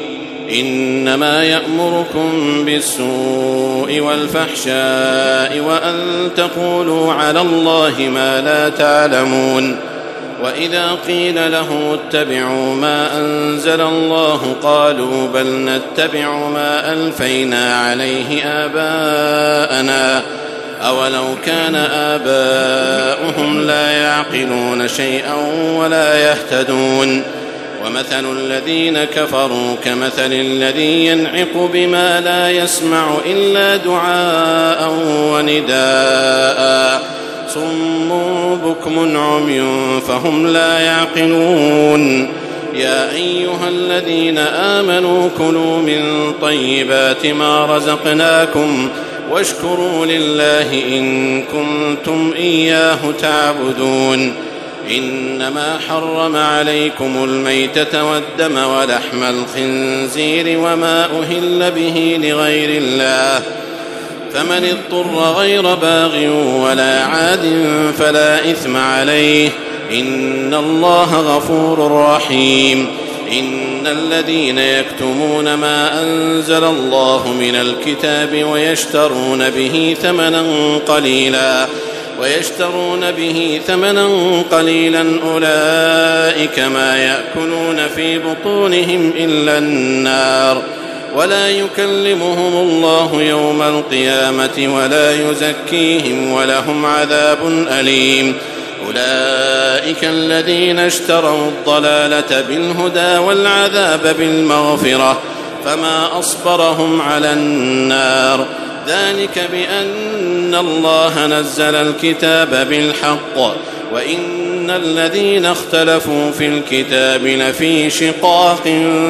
إنما يأمركم بالسوء والفحشاء وأن تقولوا على الله ما لا تعلمون. وإذا قيل له اتبعوا ما أنزل الله قالوا بل نتبع ما ألفينا عليه آباءنا أولو كان آباؤهم لا يعقلون شيئا ولا يهتدون. ومثل الذين كفروا كمثل الذي ينعق بما لا يسمع إلا دعاء ونداء صم بكم عمي فهم لا يعقلون. يا أيها الذين آمنوا كلوا من طيبات ما رزقناكم واشكروا لله إن كنتم إياه تعبدون. إنما حرم عليكم الميتة والدم ولحم الخنزير وما أهل به لغير الله فمن اضطر غير باغ ولا عاد فلا إثم عليه إن الله غفور رحيم. إن الذين يكتمون ما أنزل الله من الكتاب ويشترون به ثمنا قليلا ويشترون به ثمنا قليلا أولئك ما يأكلون في بطونهم إلا النار ولا يكلمهم الله يوم القيامة ولا يزكيهم ولهم عذاب أليم. أولئك الذين اشتروا الضلالة بالهدى والعذاب بالمغفرة فما أصبرهم على النار ذلك بأن الله نزل الكتاب بالحق وإن الذين اختلفوا في الكتاب لفي شقاق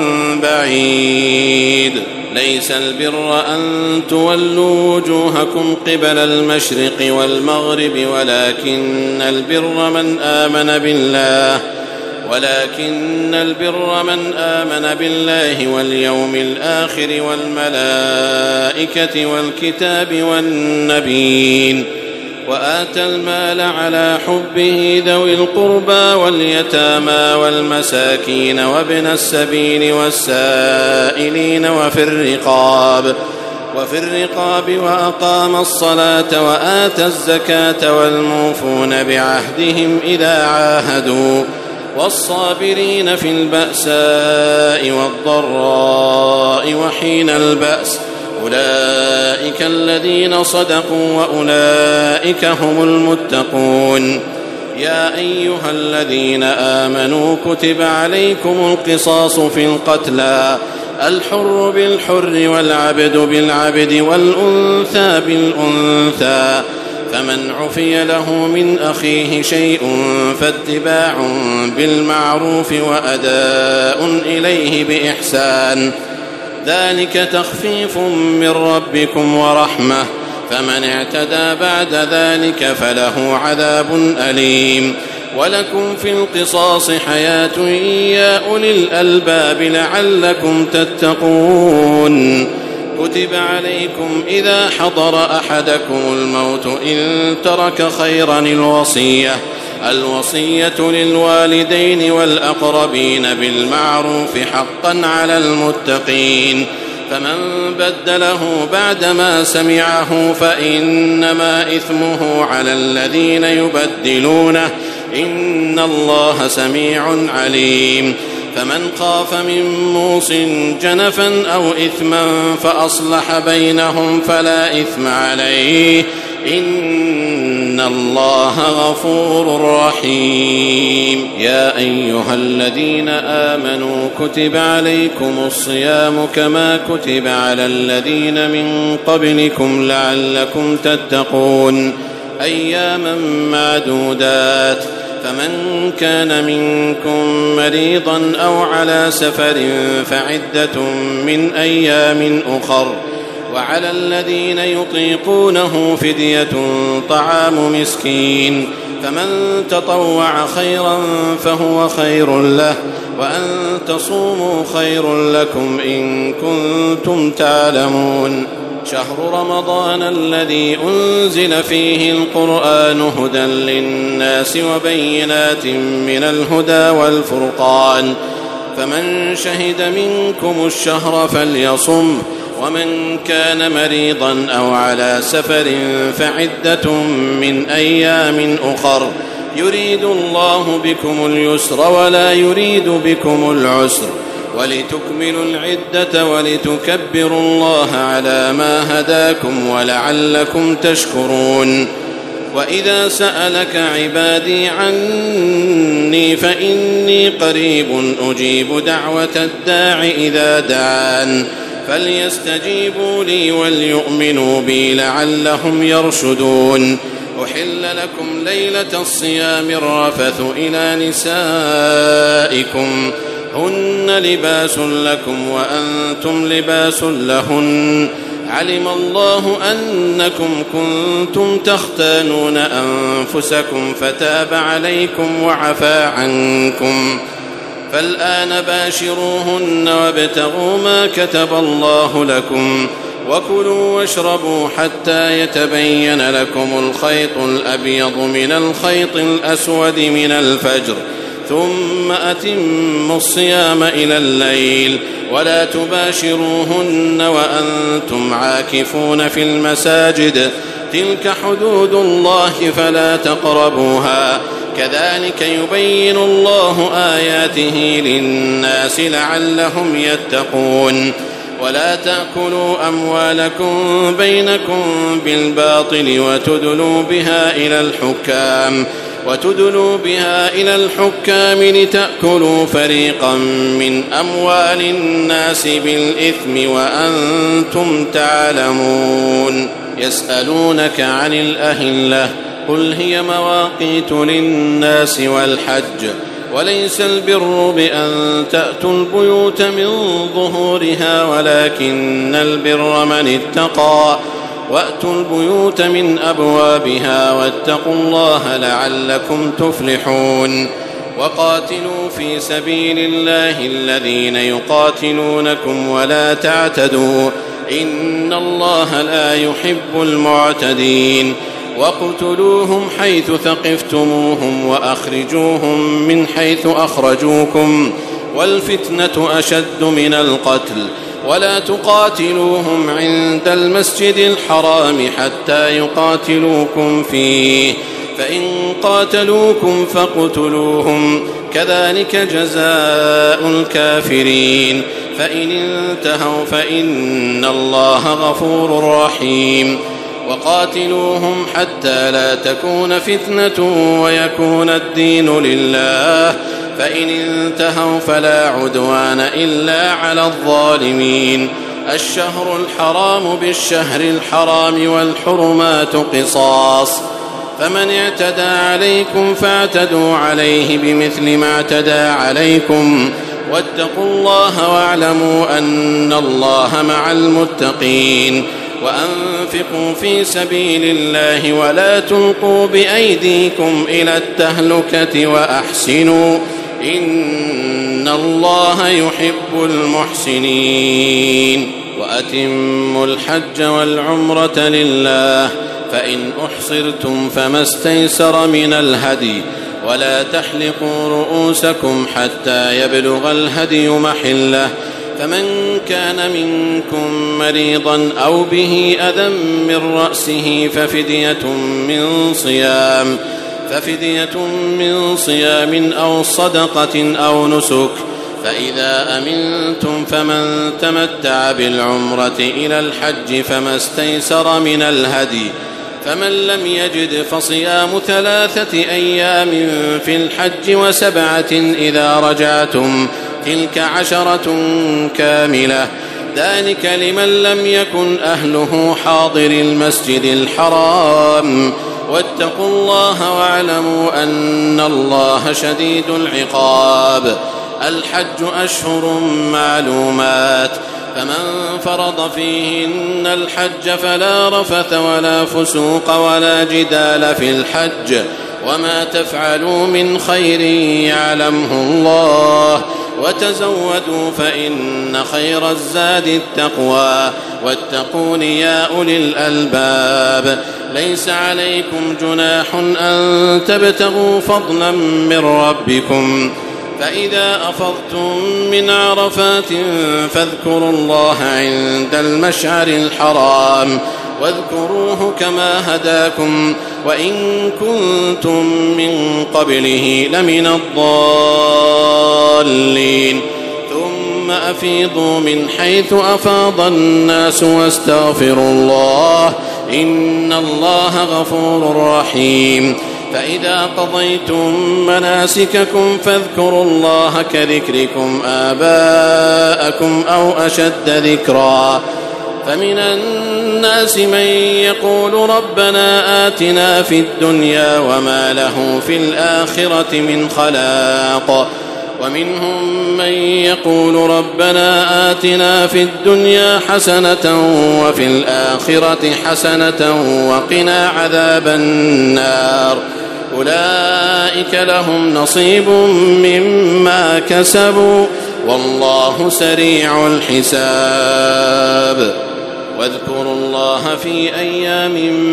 بعيد. ليس البر أن تولوا وجوهكم قبل المشرق والمغرب ولكن البر من آمن بالله ولكن البر من آمن بالله واليوم الآخر والملائكة والكتاب والنبيين وآتى المال على حبه ذوي القربى واليتامى والمساكين وابن السبيل والسائلين وفي الرقاب وفي الرقاب وأقام الصلاة وآتى الزكاة والموفون بعهدهم إذا عاهدوا والصابرين في البأساء والضراء وحين البأس أولئك الذين صدقوا وأولئك هم المتقون. يا أيها الذين آمنوا كتب عليكم القصاص في القتلى الحر بالحر والعبد بالعبد والأنثى بالأنثى فمن عفي له من أخيه شيء فاتباع بالمعروف وأداء إليه بإحسان ذلك تخفيف من ربكم ورحمة فمن اعتدى بعد ذلك فله عذاب أليم. ولكم في القصاص حياة يا أولي الألباب لعلكم تتقون. كتب عليكم إذا حضر أحدكم الموت إن ترك خيرا الوصية الوصية للوالدين والأقربين بالمعروف حقا على المتقين فمن بدله بعدما سمعه فإنما إثمه على الذين يبدلونه إن الله سميع عليم. فمن خاف من موص جنفا أو إثما فأصلح بينهم فلا إثم عليه إن الله غفور رحيم. يا أيها الذين آمنوا كتب عليكم الصيام كما كتب على الذين من قبلكم لعلكم تتقون أياما معدودات فمن كان منكم مريضا أو على سفر فعدة من أيام أخر وعلى الذين يطيقونه فدية طعام مسكين فمن تطوع خيرا فهو خير له وأن تصوموا خير لكم إن كنتم تعلمون. شهر رمضان الذي أنزل فيه القرآن هدى للناس وبينات من الهدى والفرقان فمن شهد منكم الشهر فليصم، ومن كان مريضا أو على سفر فعدة من أيام أخر، يريد الله بكم اليسر ولا يريد بكم العسر، ولتكملوا العدة ولتكبروا الله على ما هداكم ولعلكم تشكرون. وإذا سألك عبادي عني فإني قريب أجيب دعوة الداع إذا دعان، فليستجيبوا لي وليؤمنوا بي لعلهم يرشدون. أحل لكم ليلة الصيام الرفث إلى نسائكم هن لباس لكم وأنتم لباس لهن، علم الله أنكم كنتم تختانون أنفسكم فتاب عليكم وعفى عنكم، فالآن باشروهن وابتغوا ما كتب الله لكم، وكلوا واشربوا حتى يتبين لكم الخيط الأبيض من الخيط الأسود من الفجر، ثم أتموا الصيام إلى الليل، ولا تباشروهن وأنتم عاكفون في المساجد، تلك حدود الله فلا تقربوها، كذلك يبين الله آياته للناس لعلهم يتقون. ولا تأكلوا أموالكم بينكم بالباطل وتدلوا بها إلى الحكام وتدلوا بها إلى الحكام لتأكلوا فريقا من أموال الناس بالإثم وأنتم تعلمون. يسألونك عن الأهلة قل هي مواقيت للناس والحج، وليس البر بأن تأتوا البيوت من ظهورها ولكن البر من اتقى، وأتوا البيوت من أبوابها واتقوا الله لعلكم تفلحون. وقاتلوا في سبيل الله الذين يقاتلونكم ولا تعتدوا، إن الله لا يحب المعتدين. واقتلوهم حيث ثقفتموهم وأخرجوهم من حيث أخرجوكم، والفتنة أشد من القتل، ولا تقاتلوهم عند المسجد الحرام حتى يقاتلوكم فيه، فإن قاتلوكم فاقتلوهم، كذلك جزاء الكافرين، فإن انتهوا فإن الله غفور رحيم. وقاتلوهم حتى لا تكون فتنة ويكون الدين لله، فإن انتهوا فلا عدوان إلا على الظالمين. الشهر الحرام بالشهر الحرام والحرمات قصاص، فمن اعتدى عليكم فاعتدوا عليه بمثل ما اعتدى عليكم، واتقوا الله واعلموا أن الله مع المتقين. وأنفقوا في سبيل الله ولا تلقوا بأيديكم إلى التهلكة وأحسنوا إن الله يحب المحسنين. وأتموا الحج والعمرة لله، فإن أحصرتم فما استيسر من الهدي، ولا تحلقوا رؤوسكم حتى يبلغ الهدي محله، فمن كان منكم مريضا أو به أذى من رأسه ففدية من صيام ففدية من صيام أو صدقة أو نسك، فإذا أمنتم فمن تمتع بالعمرة إلى الحج فما استيسر من الهدي، فمن لم يجد فصيام ثلاثة أيام في الحج وسبعة إذا رجعتم، تلك عشرة كاملة، ذلك لمن لم يكن أهله حاضر المسجد الحرام. واتقوا الله واعلموا أن الله شديد العقاب. الحج أشهر معلومات، فمن فرض فيهن الحج فلا رفث ولا فسوق ولا جدال في الحج، وما تفعلوا من خير يعلمه الله، وتزودوا فإن خير الزاد التقوى، واتقون يا أولي الألباب. ليس عليكم جناح أن تبتغوا فضلا من ربكم، فإذا أفضتم من عرفات فاذكروا الله عند المشعر الحرام واذكروه كما هداكم وإن كنتم من قبله لمن الضالين ثم أفيضوا من حيث أفاض الناس واستغفروا الله إن الله غفور رحيم فإذا قضيتم مناسككم فاذكروا الله كذكركم آباءكم أو أشد ذكرا فمن الناس من يقول ربنا آتنا في الدنيا وما له في الآخرة من خلاق ومنهم من يقول ربنا آتنا في الدنيا حسنة وفي الآخرة حسنة وقنا عذاب النار أولئك لهم نصيب مما كسبوا والله سريع الحساب واذكروا الله في أيام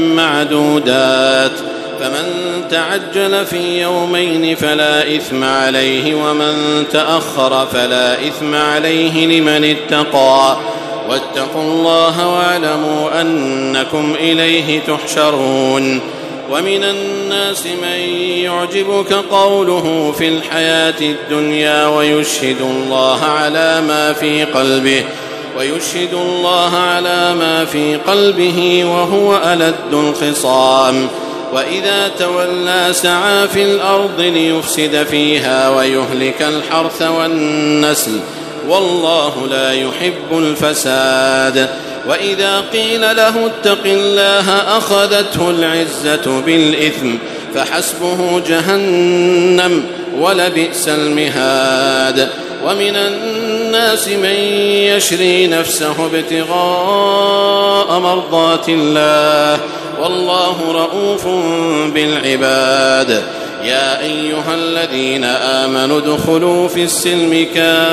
معدودات فمن تعجل في يومين فلا إثم عليه ومن تأخر فلا إثم عليه لمن اتقى واتقوا الله واعلموا أنكم إليه تحشرون ومن الناس من يعجبك قوله في الحياة الدنيا ويشهد الله على ما في قلبه ويشهد الله على ما في قلبه وهو ألد الخصام وإذا تولى سعى في الأرض ليفسد فيها ويهلك الحرث والنسل والله لا يحب الفساد وإذا قيل له اتق الله أخذته العزة بالإثم فحسبه جهنم ولبئس المهاد ومن الناس من يشري نفسه ابتغاء مرضات الله والله رؤوف بالعباد يا أيها الذين آمنوا ادخلوا في السلم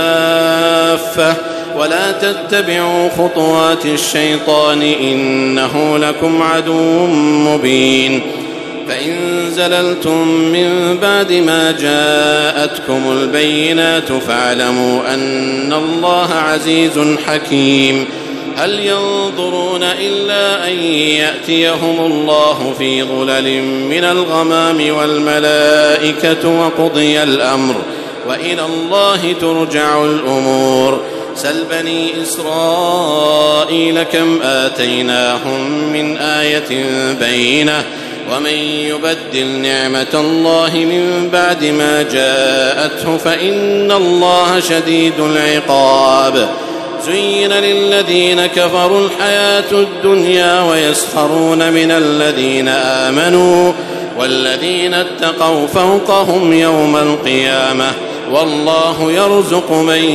كافة ولا تتبعوا خطوات الشيطان إنه لكم عدو مبين فإن زللتم من بعد ما جاءتكم البينات فاعلموا أن الله عزيز حكيم هل ينظرون إلا أن يأتيهم الله في ظلل من الغمام والملائكة وقضي الأمر وإلى الله ترجع الأمور سل بني إسرائيل كم آتيناهم من آية بينة ومن يبدل نعمة الله من بعد ما جاءته فإن الله شديد العقاب زين للذين كفروا الحياة الدنيا ويسخرون من الذين آمنوا والذين اتقوا فوقهم يوم القيامة والله يرزق من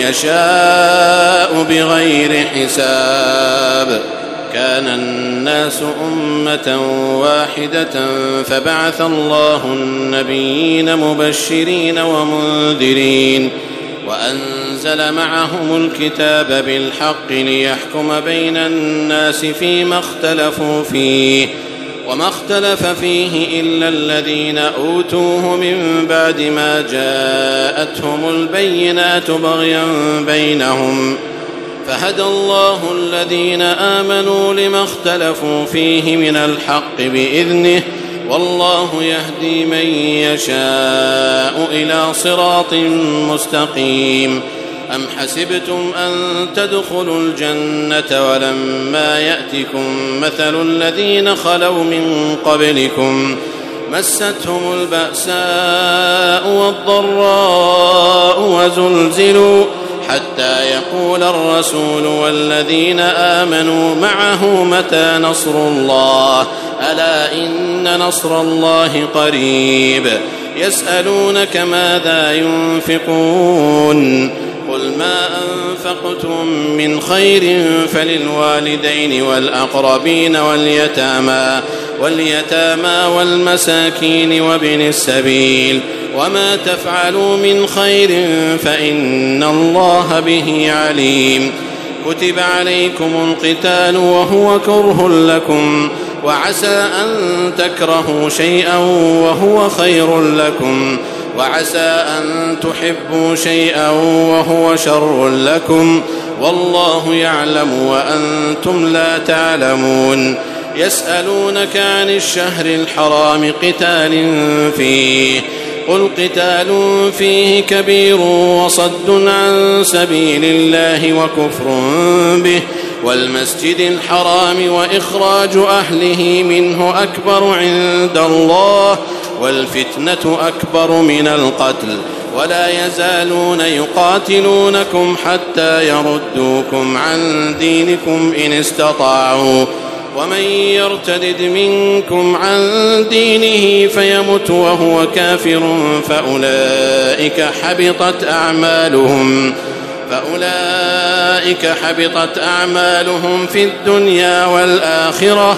يشاء بغير حساب كان الناس أمة واحدة فبعث الله النبيين مبشرين ومنذرين وأنزل معهم الكتاب بالحق ليحكم بين الناس فيما اختلفوا فيه وما اختلف فيه إلا الذين أوتوه من بعد ما جاءتهم البينات بغيا بينهم فهدى الله الذين آمنوا لما اختلفوا فيه من الحق بإذنه والله يهدي من يشاء إلى صراط مستقيم أم حسبتم أن تدخلوا الجنة ولما يأتكم مثل الذين خلوا من قبلكم مستهم البأساء والضراء وزلزلوا حتى يقول الرسول والذين آمنوا معه متى نصر الله ألا إن نصر الله قريب يسألونك ماذا ينفقون قل ما أنفقتم من خير فللوالدين والأقربين واليتامى واليتامى والمساكين وابن السبيل وما تفعلوا من خير فإن الله به عليم كتب عليكم القتال وهو كره لكم وعسى أن تكرهوا شيئا وهو خير لكم وعسى أن تحبوا شيئا وهو شر لكم والله يعلم وأنتم لا تعلمون يسألونك عن الشهر الحرام قتال فيه قل قتال فيه كبير وصد عن سبيل الله وكفر به والمسجد الحرام وإخراج أهله منه أكبر عند الله والفتنة أكبر من القتل ولا يزالون يقاتلونكم حتى يردوكم عن دينكم إن استطاعوا ومن يرتدد منكم عن دينه فيمت وهو كافر فأولئك حبطت أعمالهم فأولئك حبطت أعمالهم في الدنيا والآخرة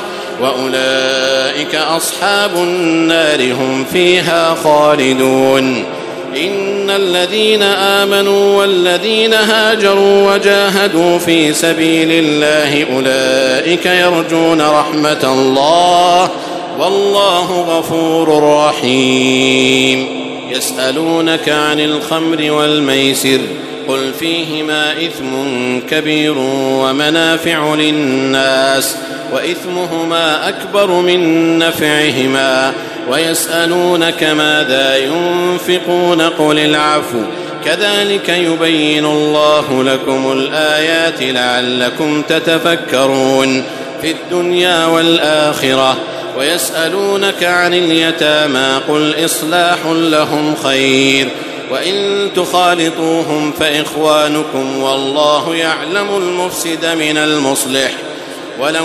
وأولئك أصحاب النار هم فيها خالدون إن الذين آمنوا والذين هاجروا وجاهدوا في سبيل الله أولئك يرجون رحمة الله والله غفور رحيم يسألونك عن الخمر والميسر قل فيهما إثم كبير ومنافع للناس وإثمهما أكبر من نفعهما ويسألونك ماذا ينفقون قل العفو كذلك يبين الله لكم الآيات لعلكم تتفكرون في الدنيا والآخرة ويسألونك عن اليتامى قل إصلاح لهم خير وإن تخالطوهم فإخوانكم والله يعلم المفسد من المصلح ولو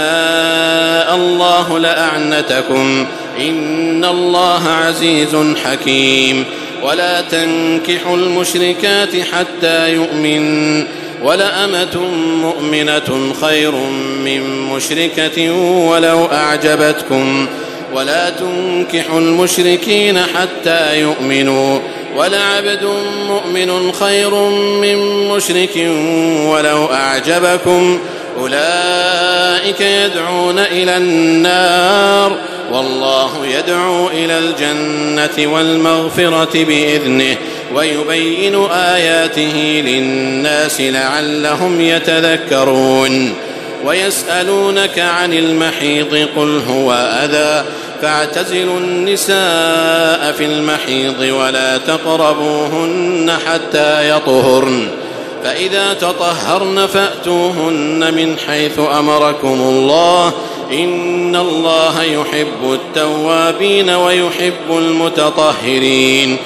شاء الله لأعنتكم إن الله عزيز حكيم ولا تنكحوا المشركات حتى يؤمن ولأمة مؤمنة خير من مشركة ولو أعجبتكم ولا تنكحوا المشركين حتى يؤمنوا ولعبد مؤمن خير من مشرك ولو أعجبكم أولئك يدعون إلى النار والله يدعو إلى الجنة والمغفرة بإذنه ويبين آياته للناس لعلهم يتذكرون ويسألونك عن المحيض قل هو أذى فاعتزلوا النساء في المحيض ولا تقربوهن حتى يطهرن فإذا تطهرن فأتوهن من حيث أمركم الله إن الله يحب التوابين ويحب المتطهرين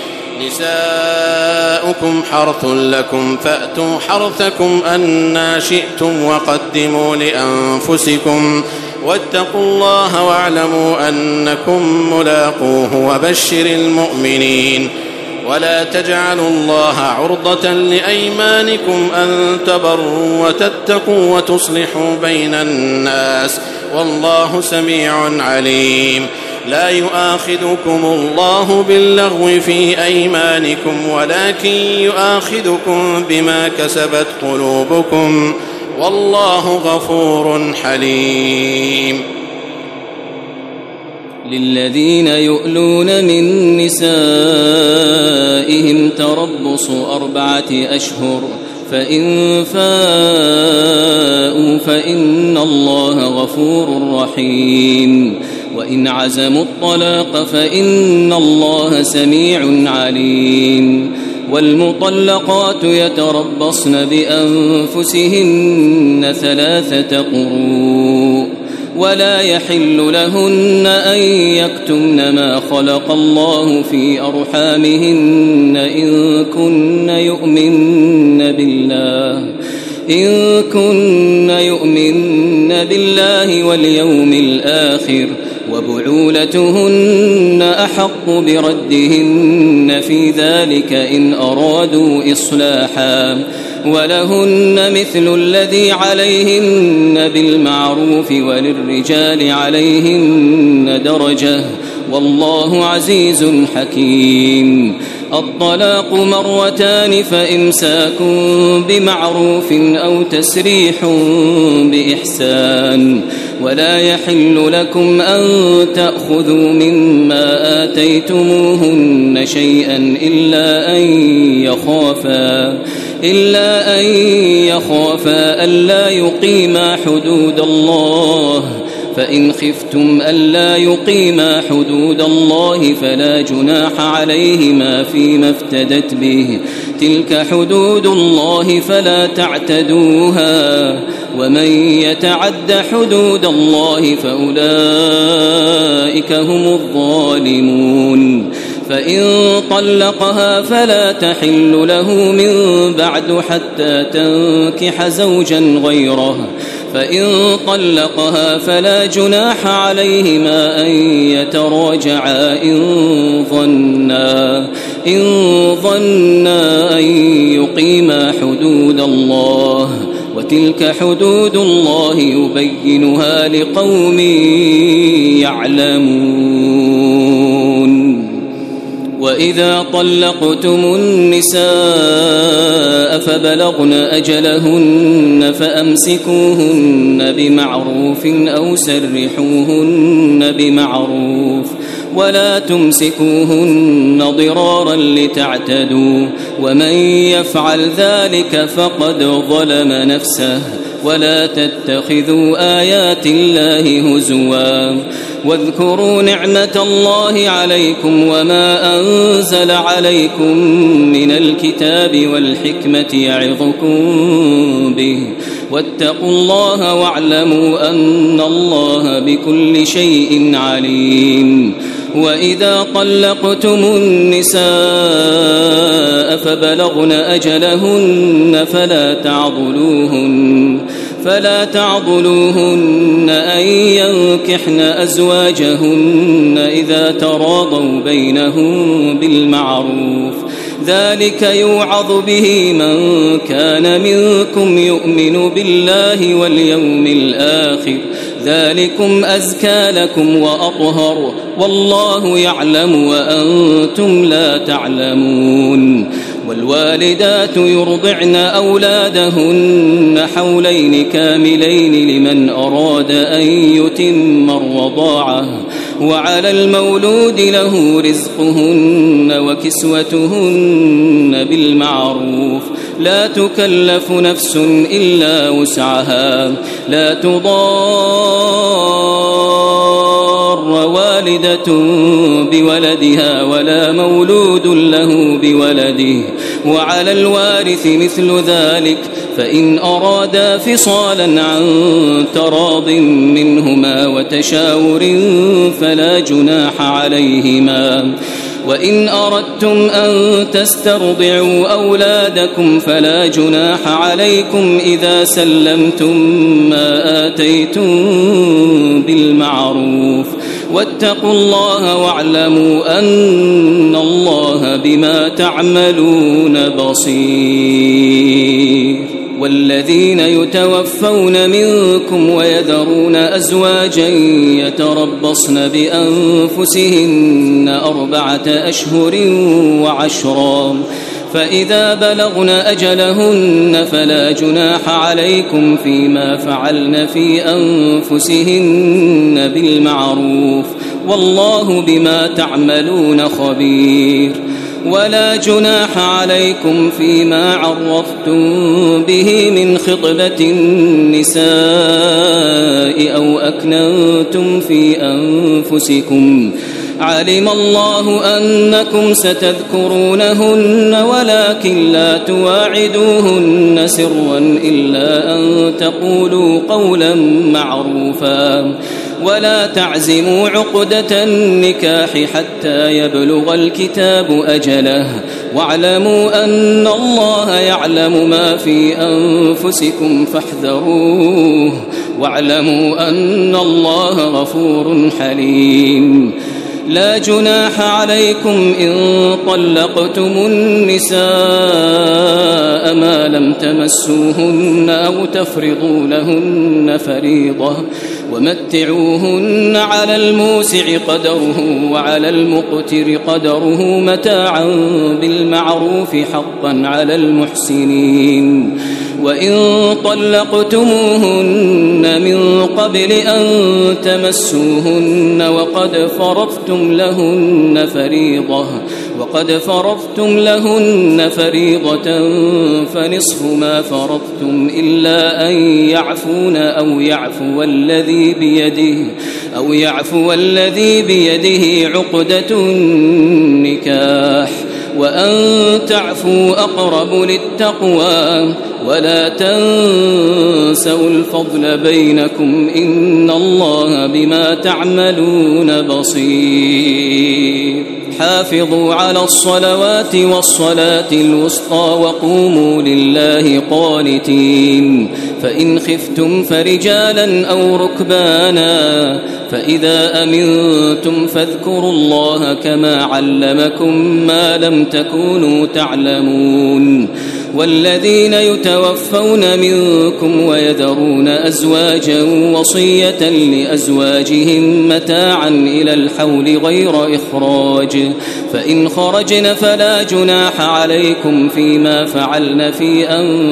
نساؤكم حرث لكم فأتوا حرثكم أنى شئتم وقدموا لأنفسكم واتقوا الله واعلموا أنكم ملاقوه وبشر المؤمنين ولا تجعلوا الله عرضة لأيمانكم أن تبروا وتتقوا وتصلحوا بين الناس والله سميع عليم لا يؤاخذكم الله باللغو في أيمانكم ولكن يؤاخذكم بما كسبت قلوبكم والله غفور حليم للذين يؤلون من نسائهم تربص أربعة أشهر فإن فاءوا فإن الله غفور رحيم وإن عزموا الطلاق فإن الله سميع عليم والمطلقات يتربصن بأنفسهن ثلاثة قروء ولا يحل لهن أن يكتمن ما خلق الله في أرحامهن إن كن يؤمن بالله إن كن يؤمن بالله واليوم الآخر وبعولتهن أحق بردهن في ذلك إن أرادوا إصلاحا ولهن مثل الذي عليهن بالمعروف وللرجال عليهن درجة والله عزيز حكيم الطلاق مرتان فإمساك بمعروف أو تسريح بإحسان ولا يحل لكم أن تأخذوا مما آتيتموهن شيئا إلا أن يخافا إلا أن يخافا ألا يقيما حدود الله فإن خفتم ألا يقيما حدود الله فلا جناح عليهما فيما افتدت به تلك حدود الله فلا تعتدوها ومن يتعد حدود الله فأولئك هم الظالمون فإن طلقها فلا تحل له من بعد حتى تنكح زوجا غيره فإن طلقها فلا جناح عليهما أن يتراجعا إن ظنا إن ظنا أن يقيما حدود الله وتلك حدود الله يبينها لقوم يعلمون وإذا طلقتم النساء فبلغن أجلهن فأمسكوهن بمعروف أو سرحوهن بمعروف ولا تمسكوهن ضرارا لتعتدوا ومن يفعل ذلك فقد ظلم نفسه ولا تتخذوا آيات الله هزوا واذكروا نعمة الله عليكم وما أنزل عليكم من الكتاب والحكمة يعظكم به واتقوا الله واعلموا أن الله بكل شيء عليم وإذا طلقتم النساء فبلغن أجلهن فلا تعضلوهن فلا تعضلوهن أن ينكحن أزواجهن إذا تراضوا بينهم بالمعروف ذلك يوعظ به من كان منكم يؤمن بالله واليوم الآخر ذلكم أزكى لكم وأطهر والله يعلم وأنتم لا تعلمون والوالدات يرضعن أولادهن حولين كاملين لمن أراد أن يتم الرضاعة وعلى المولود له رزقهن وكسوتهن بالمعروف لا تكلف نفس إلا وسعها لا تضار والدة بولدها ولا مولود له بولده وعلى الوارث مثل ذلك فإن أرادا فصالا عن تراض منهما وتشاور فلا جناح عليهما وإن أردتم أن تسترضعوا أولادكم فلا جناح عليكم إذا سلمتم ما آتيتم بالمعروف واتقوا الله واعلموا أن الله بما تعملون بصير والذين يتوفون منكم ويذرون أزواجا يتربصن بأنفسهن أربعة أشهر وعشرا فإذا بلغن أجلهن فلا جناح عليكم فيما فعلن في أنفسهن بالمعروف والله بما تعملون خبير ولا جناح عليكم فيما عرفتم به من خطبة النساء أو أكننتم في أنفسكم علم الله أنكم ستذكرونهن ولكن لا تواعدوهن سرا إلا أن تقولوا قولا معروفا ولا تعزموا عقدة النكاح حتى يبلغ الكتاب أجله واعلموا أن الله يعلم ما في أنفسكم فاحذروه واعلموا أن الله غفور حليم لا جناح عليكم إن طلقتم النساء ما لم تمسوهن أو تفرضوا لهن فريضة ومتعوهن على الموسع قدره وعلى المقتر قدره متاعا بالمعروف حقا على المحسنين وإن طلقتموهن من قبل أن تمسوهن وقد فرضتم لهن فريضة وقد فرضتم لهن فريضة فنصف ما فرضتم إلا أن يعفون أو يعفو الذي بيده أو يعفو الذي بيده عقدة النكاح وأن تعفوا أقرب للتقوى ولا تنسوا الفضل بينكم إن الله بما تعملون بصير حافظوا على الصلوات والصلاة الوسطى وقوموا لله قانتين فإن خفتم فرجالا أو ركبانا فإذا أمنتم فاذكروا الله كما علمكم ما لم تكونوا تعلمون والذين يتوفون منكم ويذرون أزواجا وصية لأزواجهم متاعا إلى الحول غير إخراج فإن خرجن فلا جناح عليكم فيما فعلن في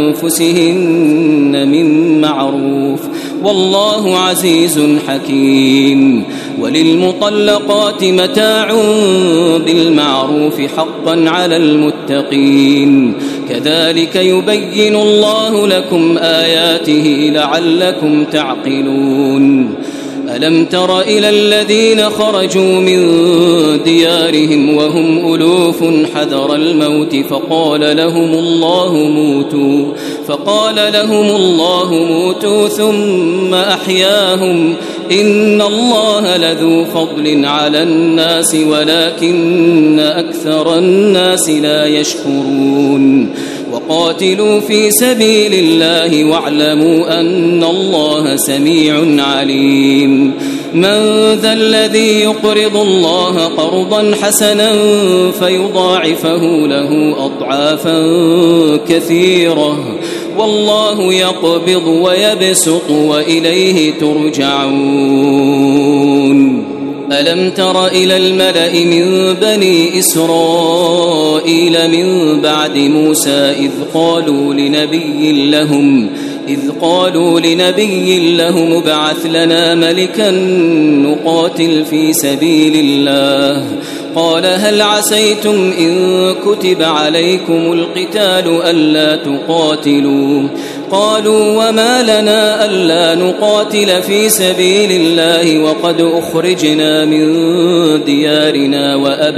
أنفسهن من معروف والله عزيز حكيم وللمطلقات متاع بالمعروف حقا على المتقين كذلك يبين الله لكم آياته لعلكم تعقلون ألم تر إلى الذين خرجوا من ديارهم وهم ألوف حذر الموت فقال لهم الله موتوا فقال لهم الله موتوا ثم أحياهم إن الله لذو فضل على الناس ولكن أكثر الناس لا يشكرون وقاتلوا في سبيل الله واعلموا أن الله سميع عليم من ذا الذي يقرض الله قرضا حسنا فيضاعفه له أضعافا كثيرة والله يقبض ويبسط وإليه ترجعون ألم تر إلى الملأ من بني إسرائيل من بعد موسى إذ قالوا لنبي لهم إذ قالوا لنبي لهم ابعث لنا ملكا نقاتل في سبيل الله قال هل عسيتم إن كتب عليكم القتال ألا تقاتلوا قالوا وما لنا ألا نقاتل في سبيل الله وقد أخرجنا من ديارنا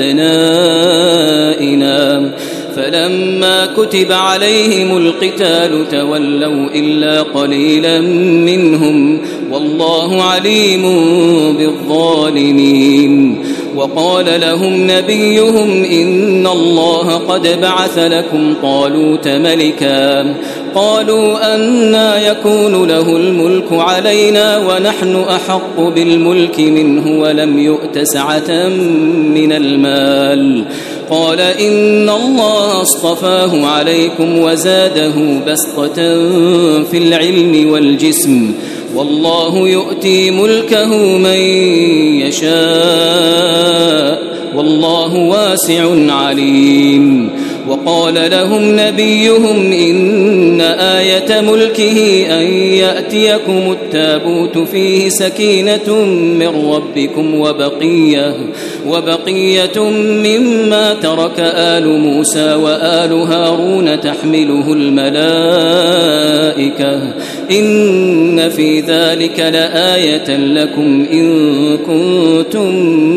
وأبنائنا فلما كتب عليهم القتال تولوا إلا قليلا منهم والله عليم بالظالمين وقال لهم نبيهم إن الله قد بعث لكم طالوت ملكا قالوا أنى يكون له الملك علينا ونحن أحق بالملك منه ولم يؤت سعة من المال قال إن الله اصطفاه عليكم وزاده بسطة في العلم والجسم والله يؤتي ملكه من يشاء والله واسع عليم وقال لهم نبيهم إن آية ملكه أن يأتيكم التابوت فيه سكينة من ربكم وبقية, وبقية مما ترك آل موسى وآل هارون تحمله الملائكة إن في ذلك لآية لكم إن كنتم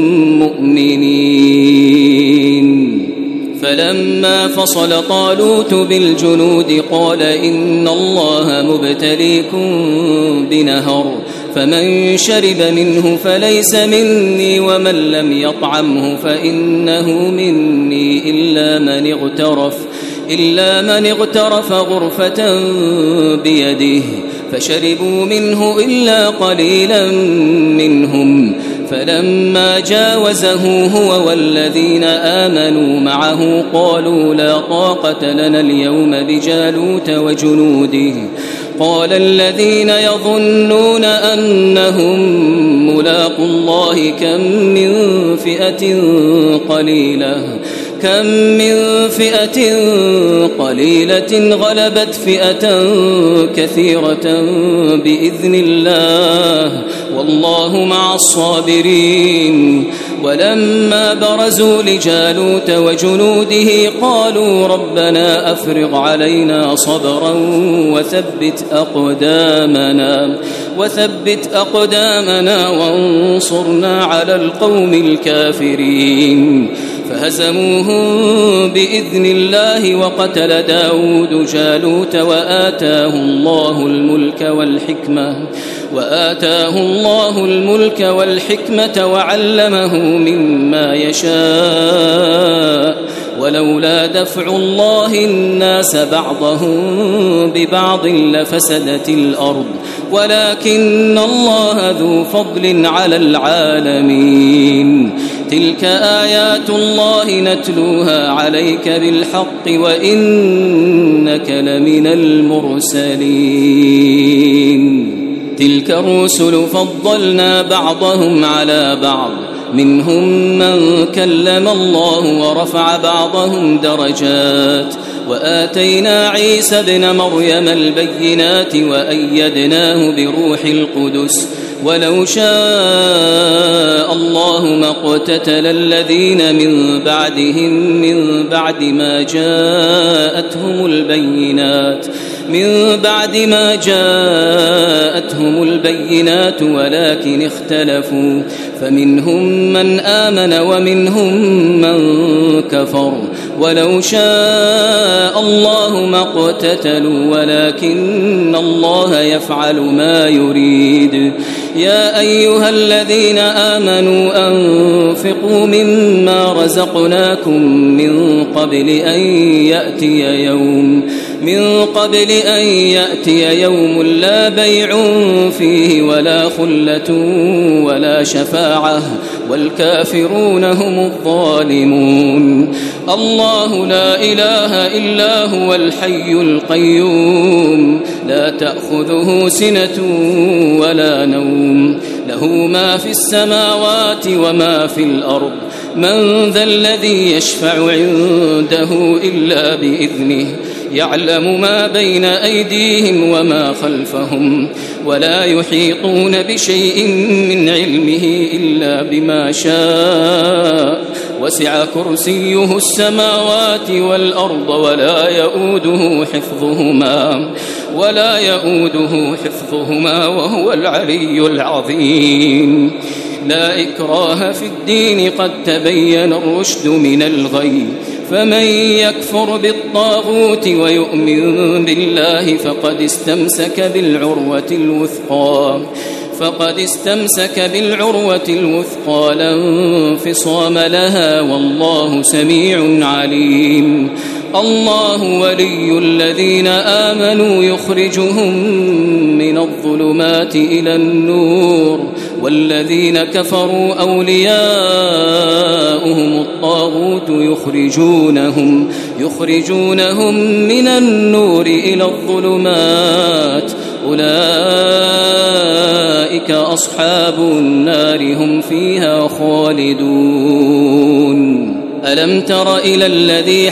مؤمنين فلما فصل طالوت بالجنود قال إن الله مبتليكم بنهر فمن شرب منه فليس مني ومن لم يطعمه فإنه مني إلا من اغترف إلا من اغترف غرفة بيده فشربوا منه إلا قليلا منهم فلما جاوزه هو والذين آمنوا معه قالوا لا طاقة لنا اليوم بجالوت وجنوده قال الذين يظنون أنهم ملاقوا الله كم من فئة قليلة كم من فئة قليلة غلبت فئة كثيرة بإذن الله والله مع الصابرين. ولما برزوا لجالوت وجنوده قالوا ربنا أفرغ علينا صبرا وثبت أقدامنا وثبت أقدامنا وانصرنا على القوم الكافرين. فهزموهم بإذن الله وقتل داود جالوت وآتاه الله الملك والحكمة وآتاه الله الملك والحكمة وعلمه مما يشاء ولولا دفع الله الناس بعضهم ببعض لفسدت الأرض ولكن الله ذو فضل على العالمين. تلك آيات الله نتلوها عليك بالحق وإنك لمن المرسلين. تلك الرسل فضلنا بعضهم على بعض منهم من كلم الله ورفع بعضهم درجات وآتينا عيسى ابن مريم البينات وأيدناه بروح القدس ولو شاء الله ما اقتتل الذين من بعدهم من بعد ما جاءتهم البينات من بعد ما جاءتهم البينات ولكن اختلفوا فمنهم من آمن ومنهم من كفر ولو شاء الله ما اقتتلوا ولكن الله يفعل ما يريد. يا أيها الذين آمنوا أنفقوا مما رزقناكم من قبل أن يأتي يوم من قبل أن يأتي يوم لا بيع فيه ولا خلة ولا شفاعة والكافرون هم الظالمون. الله لا إله إلا هو الحي القيوم لا تأخذه سنة ولا نوم له ما في السماوات وما في الأرض من ذا الذي يشفع عنده إلا بإذنه يعلم ما بين أيديهم وما خلفهم ولا يحيطون بشيء من علمه إلا بما شاء وسع كرسيه السماوات والأرض ولا يؤوده حفظهما ولا يؤوده حفظهما وهو العلي العظيم. لا إكراه في الدين قد تبين الرشد من الغي فمن يكفر بالطاغوت ويؤمن بالله فقد استمسك بالعروة الوثقى فقد استمسك بالعروة الوثقى لا انفصام لها والله سميع عليم. الله ولي الذين آمنوا يخرجهم من الظلمات إلى النور والذين كفروا أولياؤهم الطاغوت يخرجونهم يخرجونهم من النور إلى الظلمات أولئك أصحاب النار هم فيها خالدون. ألم تر إلى الذي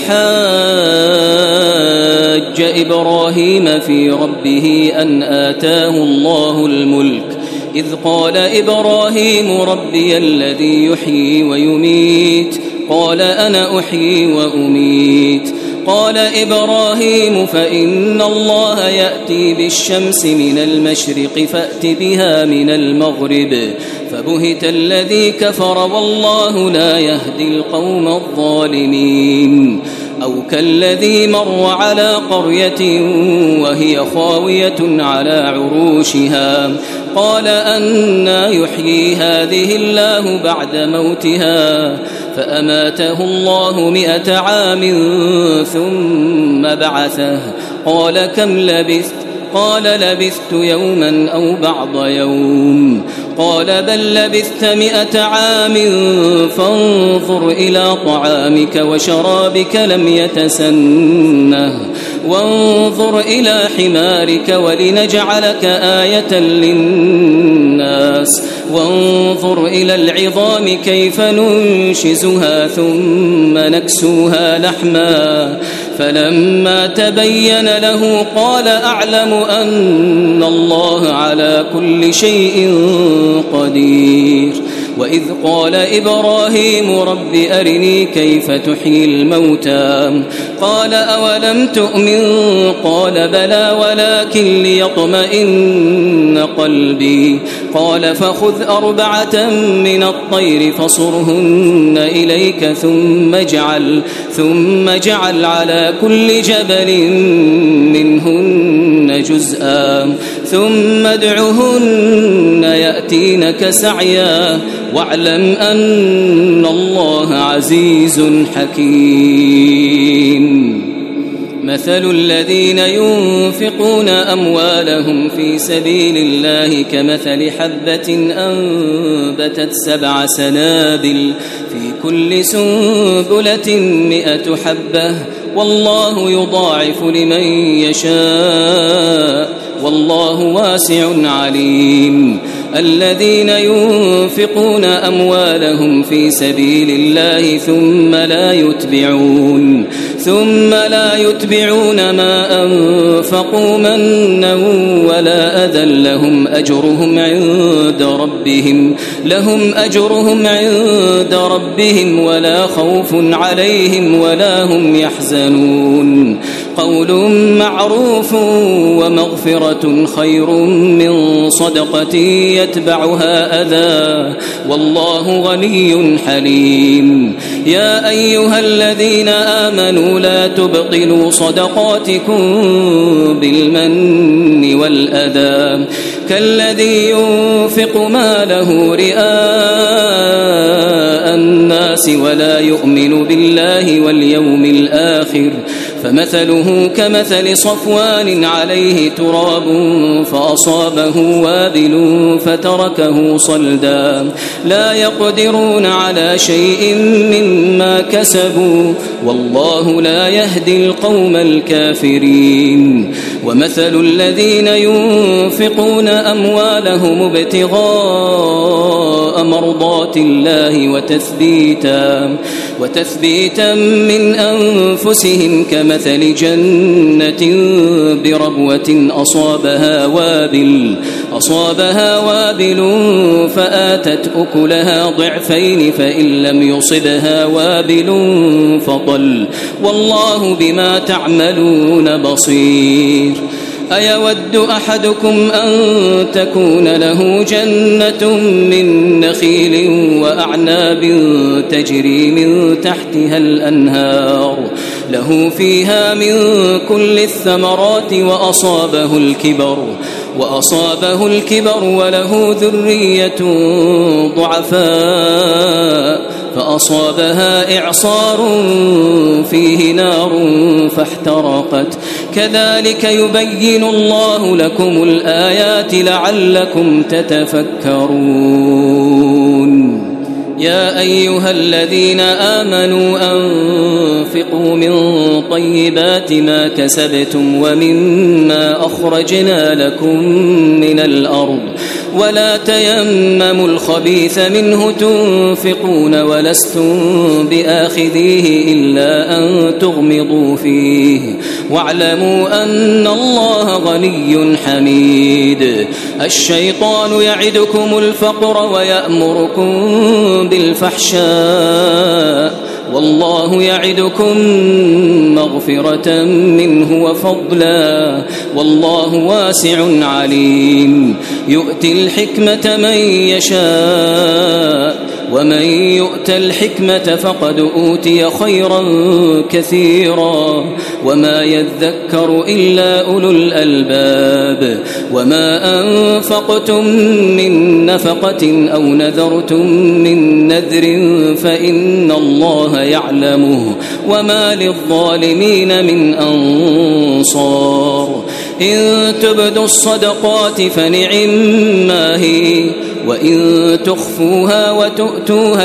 حاج إبراهيم في ربه أن آتاه الله الملك إذ قال إبراهيم ربي الذي يحيي ويميت قال أنا أحيي وأميت قال إبراهيم فإن الله يأتي بالشمس من المشرق فأت بها من المغرب فبهت الذي كفر والله لا يهدي القوم الظالمين. أو كالذي مر على قرية وهي خاوية على عروشها قال أنى يحيي هذه الله بعد موتها فأماته الله مئة عام ثم بعثه قال كم لبثت قال لبثت يوما أو بعض يوم قال بل لبثت مئة عام فانظر إلى طعامك وشرابك لم يتسنه وانظر إلى حمارك ولنجعلك آية للناس وانظر إلى العظام كيف ننشزها ثم نكسوها لحما فلما تبين له قال أعلم أن الله على كل شيء قدير. وإذ قال إبراهيم رب أرني كيف تحيي الموتى قال أولم تؤمن قال بلى ولكن ليطمئن قلبي قال فخذ أربعة من الطير فصرهن إليك ثم اجعل ثم اجعل على كل جبل منهن جزءا ثم ادعهن يأتينك سعيا واعلم أن الله عزيز حكيم. مثل الذين ينفقون أموالهم في سبيل الله كمثل حبة أنبتت سبع سنابل في كل سنبلة مئة حبة والله يضاعف لمن يشاء والله واسع عليم. الذين ينفقون أموالهم في سبيل الله ثم لا يتبعون ثم لا يتبعون ما أنفقوا منا ولا أذى لهم أجرهم عند ربهم لهم أجرهم عند ربهم ولا خوف عليهم ولا هم يحزنون. قول معروف ومغفرة خير من صدقة يتبعها أذى والله غني حليم. يا أيها الذين آمنوا لا تبطلوا صدقاتكم بالمن والأذى كالذي ينفق ماله رئاء الناس ولا يؤمن بالله واليوم الآخر فمثله كمثل صفوان عليه تراب فأصابه وابل فتركه صلدا لا يقدرون على شيء مما كسبوا والله لا يهدي القوم الكافرين. ومثل الذين ينفقون أموالهم ابتغاء مرضات الله وتثبيتا وتثبيتا من أنفسهم كمثل جنة بربوة أصابها وابل أصابها وابل فآتت أكلها ضعفين فإن لم يصبها وابل فطل والله بما تعملون بصير. أيود أحدكم أن تكون له جنة من نخيل وأعناب تجري من تحتها الأنهار له فيها من كل الثمرات وأصابه الكبر وأصابه الكبر وله ذرية ضعفاء فأصابها إعصار فيه نار فاحترقت كذلك يبين الله لكم الآيات لعلكم تتفكرون. يا أيها الذين آمنوا أنفقوا من طيبات ما كسبتم ومما أخرجنا لكم من الأرض ولا تيمموا الخبيث منه تنفقون ولستم بآخذيه إلا أن تغمضوا فيه واعلموا أن الله غني حميد. الشيطان يعدكم الفقر ويأمركم بالفحشاء والله يعدكم مغفرة منه وفضلا والله واسع عليم. يؤتي الحكمة من يشاء ومن يؤت الحكمة فقد أوتي خيرا كثيرا وما يذكر إلا أولو الألباب. وما أنفقتم من نفقة أو نذرتم من نذر فإن الله يعلمه وما للظالمين من أنصار. إن تبدوا الصدقات فنعما هي وإن تخفوها وتؤتوها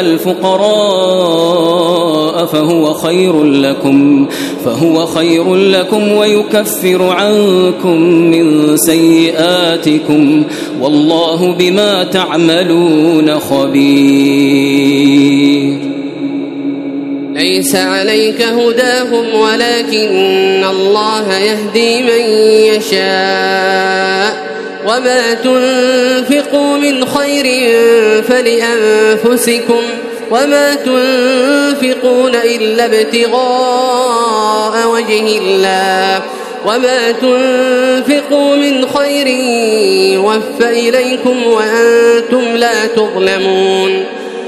الفقراء فهو خير لكم فهو خير لكم ويكفر عنكم من سيئاتكم والله بما تعملون خبير. ليس عليك هداهم ولكن الله يهدي من يشاء وما تنفقوا من خير فلأنفسكم وما تنفقون إلا ابتغاء وجه الله وما تنفقوا من خير يوفى إليكم وأنتم لا تظلمون.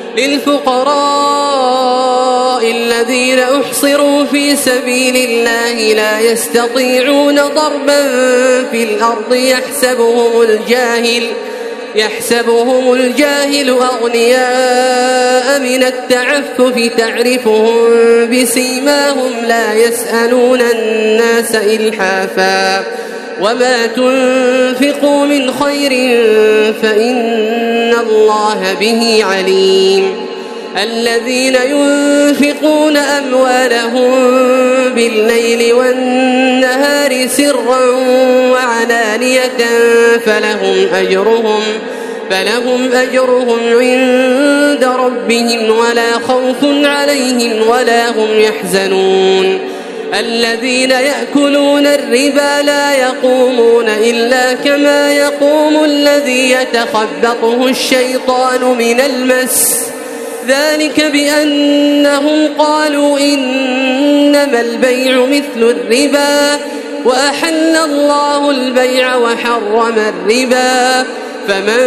للفقراء الذين أحصروا في سبيل الله لا يستطيعون ضربا في الأرض يحسبهم الجاهل يحسبهم الجاهل أغنياء من التعفف تعرفهم بسيماهم لا يسألون الناس إلحافا وما تنفقوا من خير فإن الله به عليم. الذين ينفقون أموالهم بالليل والنهار سرا وعلانية فلهم أجرهم فلهم أجرهم عند ربهم ولا خوف عليهم ولا هم يحزنون. الذين يأكلون الربا لا يقومون إلا كما يقوم الذي يتخبطه الشيطان من المس ذلك بأنهم قالوا إنما البيع مثل الربا وأحل الله البيع وحرم الربا فمن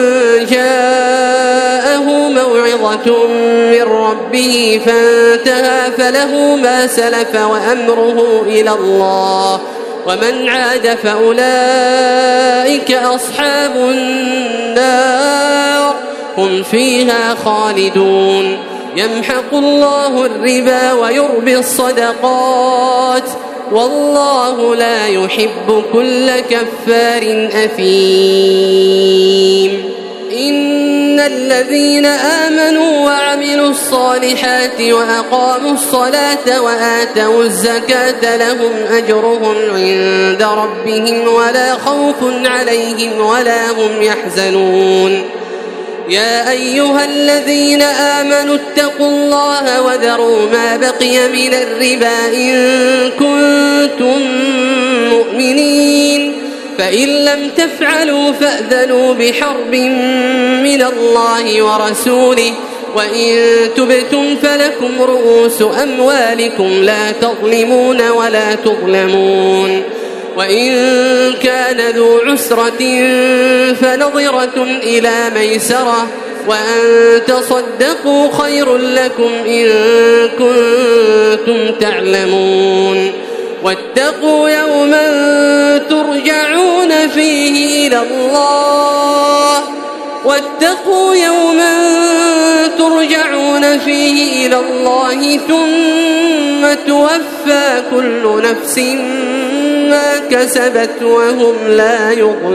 جاءه موعظة من ربه فانتهى فله ما سلف وأمره إلى الله ومن عاد فأولئك أصحاب النار هم فيها خالدون. يمحق الله الربا ويربي الصدقات والله لا يحب كل كفار أثيم. إن الذين آمنوا وعملوا الصالحات وأقاموا الصلاة وآتوا الزكاة لهم أجرهم عند ربهم ولا خوف عليهم ولا هم يحزنون. يا أيها الذين آمنوا اتقوا الله وذروا ما بقي من الربا إن كنتم مؤمنين فإن لم تفعلوا فأذنوا بحرب من الله ورسوله وإن تبتم فلكم رؤوس أموالكم لا تظلمون ولا تظلمون. وإن كان ذو عسرة فنظرة إلى ميسرة وأن تصدقوا خير لكم إن كنتم تعلمون. واتقوا يوما ترجعون فيه إلى الله واتقوا يوما ترجعون فيه إلى الله ثم توفى كل نفس ما كسبت وهم لا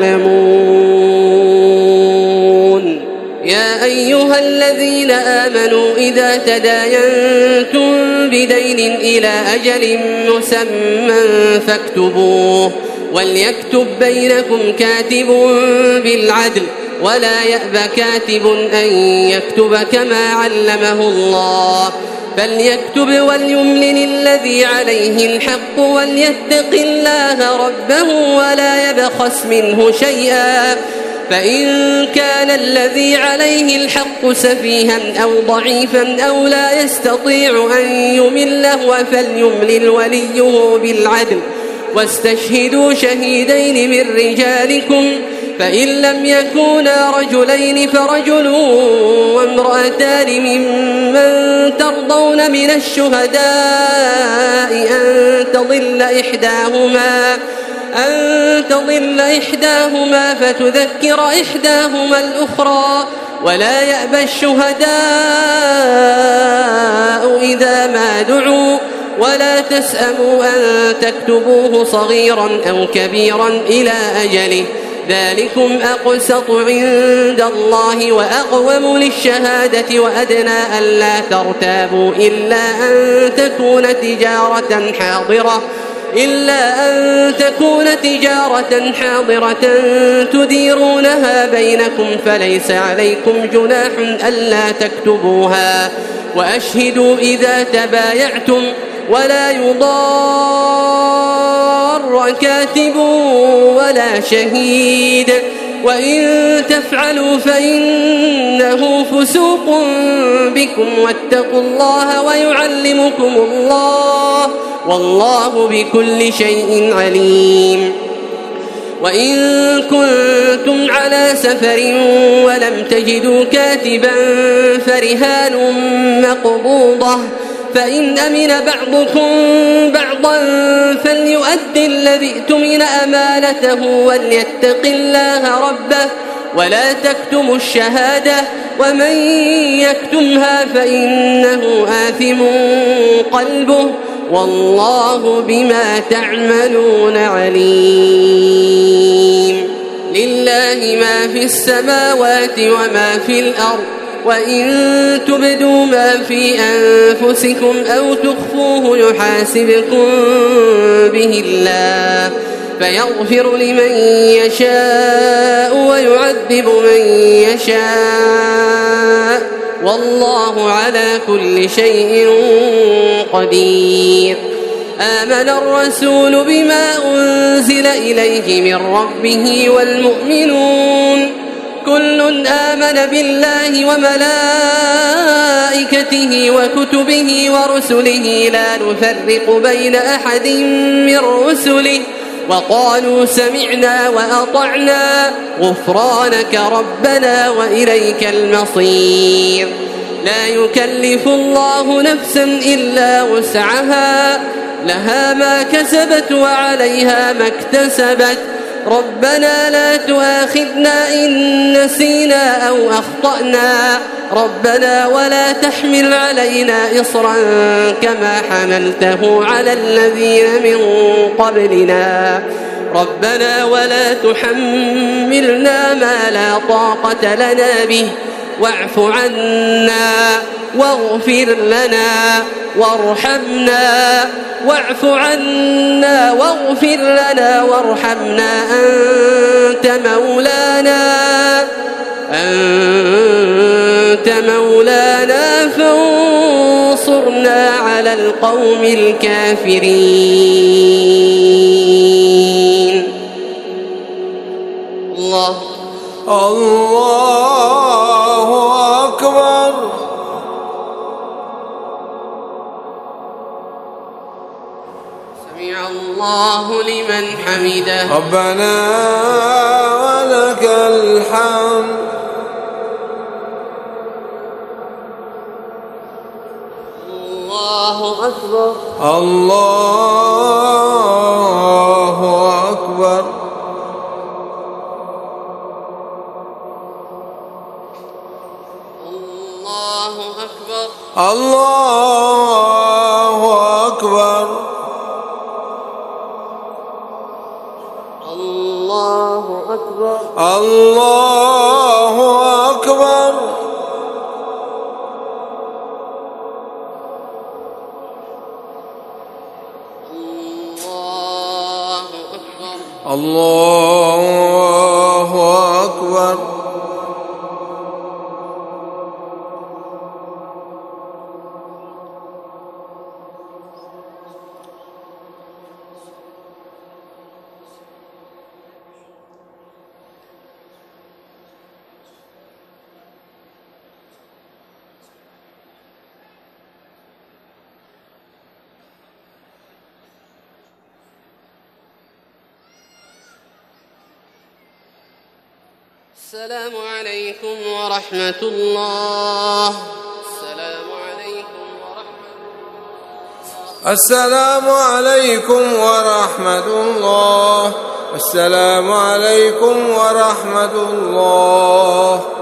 يظلمون. يا أيها الذين آمنوا إذا تداينتم بدين إلى أجل مسمى فاكتبوه وليكتب بينكم كاتب بالعدل ولا يأب كاتب أن يكتب كما علمه الله فليكتب وليملل الذي عليه الحق وليتق الله ربه ولا يبخس منه شيئا فإن كان الذي عليه الحق سفيها أو ضعيفا أو لا يستطيع أن يمله فليملل وليه بالعدل واستشهدوا شهيدين من رجالكم فإن لم يكونا رجلين فرجل وامرأتان ممن ترضون من الشهداء أن تضل إحداهما أن تضل إحداهما فتذكر إحداهما الأخرى ولا يأبى الشهداء إذا ما دعوا ولا تسأموا أن تكتبوه صغيرا أو كبيرا إلى أجله ذلكم أقسط عند الله وأقوم للشهادة وأدنى ألا ترتابوا إلا أن تكون تجارة حاضرة إلا أن تكون تجارة حاضرة تديرونها بينكم فليس عليكم جناح ألا تكتبوها وأشهدوا إذا تبايعتم ولا يضار كاتب ولا شهيد وإن تفعلوا فإنه فسوق بكم واتقوا الله ويعلمكم الله والله بكل شيء عليم. وإن كنتم على سفر ولم تجدوا كاتبا فرهان مقبوضة فإن أمن بعضكم بعضا فليؤدي الذي اؤتمن أمانته وليتق الله ربه ولا تكتموا الشهادة ومن يكتمها فإنه آثم قلبه والله بما تعملون عليم. لله ما في السماوات وما في الأرض وإن تبدوا ما في أنفسكم أو تخفوه يحاسبكم به الله فيغفر لمن يشاء ويعذب من يشاء والله على كل شيء قدير. آمن الرسول بما أنزل إليه من ربه والمؤمنون كل آمن بالله وملائكته وكتبه ورسله لا نفرق بين أحد من رسله وقالوا سمعنا وأطعنا غفرانك ربنا وإليك المصير. لا يكلف الله نفسا إلا وسعها لها ما كسبت وعليها ما اكتسبت ربنا لا تؤاخذنا إن نسينا أو أخطأنا ربنا ولا تحمل علينا إصرا كما حملته على الذين من قبلنا ربنا ولا تحملنا ما لا طاقة لنا به واعف عنا واغفر لنا وارحمنا واعف عنا واغفر لنا وارحمنا أنت مولانا أنت مولانا فانصرنا على القوم الكافرين. الله الله أكبر. سمع الله لمن حمده ربنا ولك الحمد. الله أكبر. الله أكبر. الله أكبر. الله أكبر. الله أكبر. الله أكبر. الله أكبر. السلام عليكم ورحمة الله. السلام عليكم ورحمة الله. السلام عليكم ورحمة الله. السلام عليكم ورحمة الله.